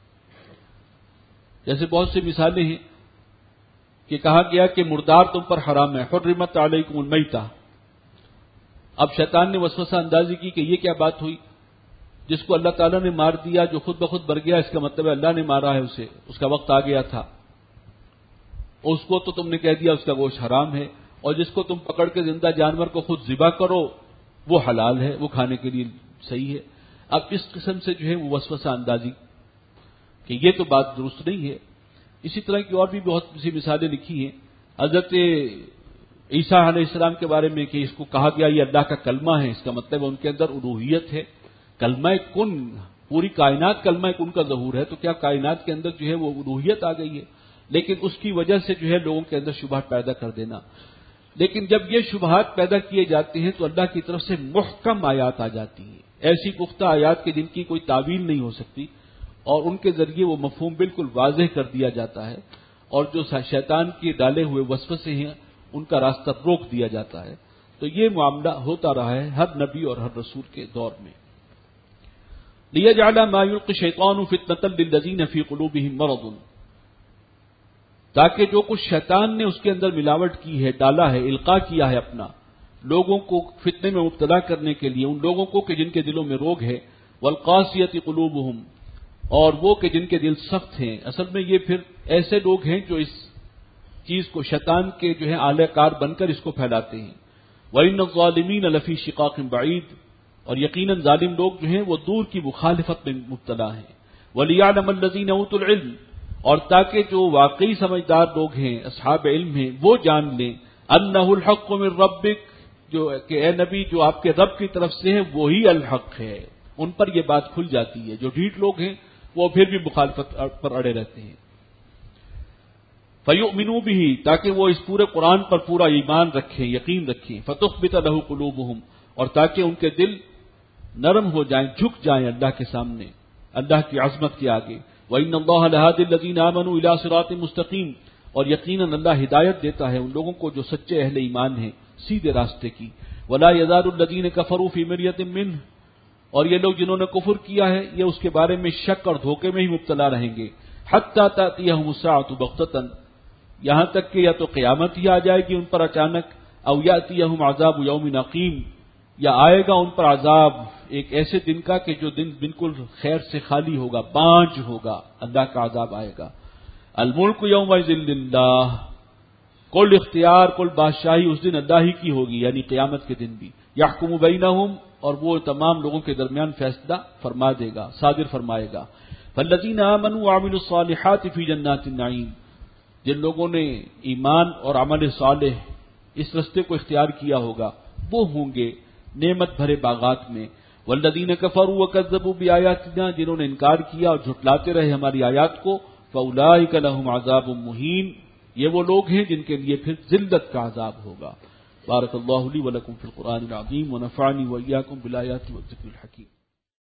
جیسے بہت سی مثالیں ہیں کہ کہا گیا کہ مردار تم پر حرام ہے، حرمت علیکم المیتہ. اب شیطان نے وسوسہ اندازی کی کہ یہ کیا بات ہوئی، جس کو اللہ تعالیٰ نے مار دیا جو خود بخود مر گیا، اس کا مطلب ہے اللہ نے مارا ہے اسے، اس کا وقت آ گیا تھا. اس کو تو تم نے کہہ دیا اس کا گوشت حرام ہے، اور جس کو تم پکڑ کے زندہ جانور کو خود ذبح کرو وہ حلال ہے، وہ کھانے کے لیے صحیح ہے۔ اب اس قسم سے جو ہے وہ وسوسہ اندازی کہ یہ تو بات درست نہیں ہے۔ اسی طرح کی اور بھی بہت سی مثالیں لکھی ہیں حضرت عیسیٰ علیہ السلام کے بارے میں کہ اس کو کہا گیا یہ اللہ کا کلمہ ہے، اس کا مطلب ان کے اندر الوہیت ہے، کلمہ کن، پوری کائنات کلمہ کن کا ظہور ہے، تو کیا کائنات کے اندر جو ہے وہ الوہیت آ گئی ہے؟ لیکن اس کی وجہ سے جو ہے لوگوں کے اندر شبہات پیدا کر دینا۔ لیکن جب یہ شبہات پیدا کیے جاتے ہیں تو اللہ کی طرف سے محکم آیات آ جاتی ہیں، ایسی پختہ آیات کے جن کی کوئی تعویل نہیں ہو سکتی، اور ان کے ذریعے وہ مفہوم بالکل واضح کر دیا جاتا ہے، اور جو شیطان کے ڈالے ہوئے وسوسے ہیں ان کا راستہ روک دیا جاتا ہے۔ تو یہ معاملہ ہوتا رہا ہے ہر نبی اور ہر رسول کے دور میں۔ لِيَجْعَلَ مَا يُلْقِي الشَّيْطَانُ فِتْنَةً لِّلَّذِينَ فِي قُلُوبِهِم مَّرَضٌ، تاکہ جو کچھ شیطان نے اس کے اندر ملاوٹ کی ہے، ڈالا ہے، القاء کیا ہے اپنا، لوگوں کو فتنے میں مبتلا کرنے کے لیے، ان لوگوں کو کہ جن کے دلوں میں روگ ہے، وَالْقَاسِيَةِ قُلُوبُهُمْ، اور وہ کہ جن کے دل سخت ہیں۔ اصل میں یہ پھر ایسے لوگ ہیں جو اس چیز کو شیطان کے جو ہے آلہ کار بن کر اس کو پھیلاتے ہیں۔ وَإِنَّ الظَّالِمِينَ لَفِي شِقَاقٍ بَعِيدٍ، اور یقیناً ظالم لوگ جو ہیں وہ دور کی مخالفت میں مبتلا ہیں۔ وَلِيَعْلَمَ الَّذِينَ أُوتُوا الْعِلْمَ، اور تاکہ جو واقعی سمجھدار لوگ ہیں، اصحاب علم ہیں، وہ جان لیں أَنَّهُ الْحَقُّ مِن رَبِّكَ، جو کہ اے نبی جو آپ کے رب کی طرف سے ہے وہی الحق ہے۔ ان پر یہ بات کھل جاتی ہے۔ جو ڈھیٹ لوگ ہیں وہ پھر بھی مخالفت پر اڑے رہتے ہیں۔ فَيُؤْمِنُوا بِهِ، تاکہ وہ اس پورے قرآن پر پورا ایمان رکھیں، یقین رکھیں۔ فَتُخْبِتَ لَهُ قُلُوبُهُمْ، اور تاکہ ان کے دل نرم ہو جائیں، جھک جائیں اللہ کے سامنے، اللہ کی عظمت کے آگے۔ وَإِنَّ اللَّهَ لَهَادِ الَّذِينَ آمَنُوا إِلَىٰ صِرَاطٍ مُسْتَقِيمٍ، اور یقیناً اللہ ہدایت دیتا ہے ان لوگوں کو جو سچے اہل ایمان ہیں سیدھے راستے کی۔ وَلَا يَزَالُ الَّذِينَ كَفَرُوا فِي مِرْيَةٍ مِّنْهُ، اور یہ لوگ جنہوں نے کفر کیا ہے یہ اس کے بارے میں شک اور دھوکے میں ہی مبتلا رہیں گے۔ حَتَّىٰ تَأْتِيَهُمُ السَّاعَةُ بَغْتَةً، یہاں تک کہ یا تو قیامت ہی آ جائے گی ان پر اچانک، او یأتیہم عذاب یوم عقیم، یا آئے گا ان پر عذاب ایک ایسے دن کا کہ جو دن بالکل خیر سے خالی ہوگا، بانج ہوگا، اللہ کا عذاب آئے گا۔ الملک یومئذ للہ، کل اختیار کل بادشاہی اس دن اللہ ہی کی ہوگی، یعنی قیامت کے دن بھی۔ یحکم بینہم، اور وہ تمام لوگوں کے درمیان فیصلہ فرما دے گا، صادر فرمائے گا۔ فالذین آمنوا وعملوا الصالحات فی جنات النعیم، جن لوگوں نے ایمان اور عمل صالح اس رستے کو اختیار کیا ہوگا وہ ہوں گے نعمت بھرے باغات میں۔ والذین کفروا وکذبوا بآیاتنا، جنہوں نے انکار کیا اور جھٹلاتے رہے ہماری آیات کو، فاولئک لهم عذاب مہین، یہ وہ لوگ ہیں جن کے لیے پھر ذلت کا عذاب ہوگا۔ بارک اللہ لی ولکم فی القرآن العظیم ونفعنی وإیاکم بالآیات والذکر الحکیم۔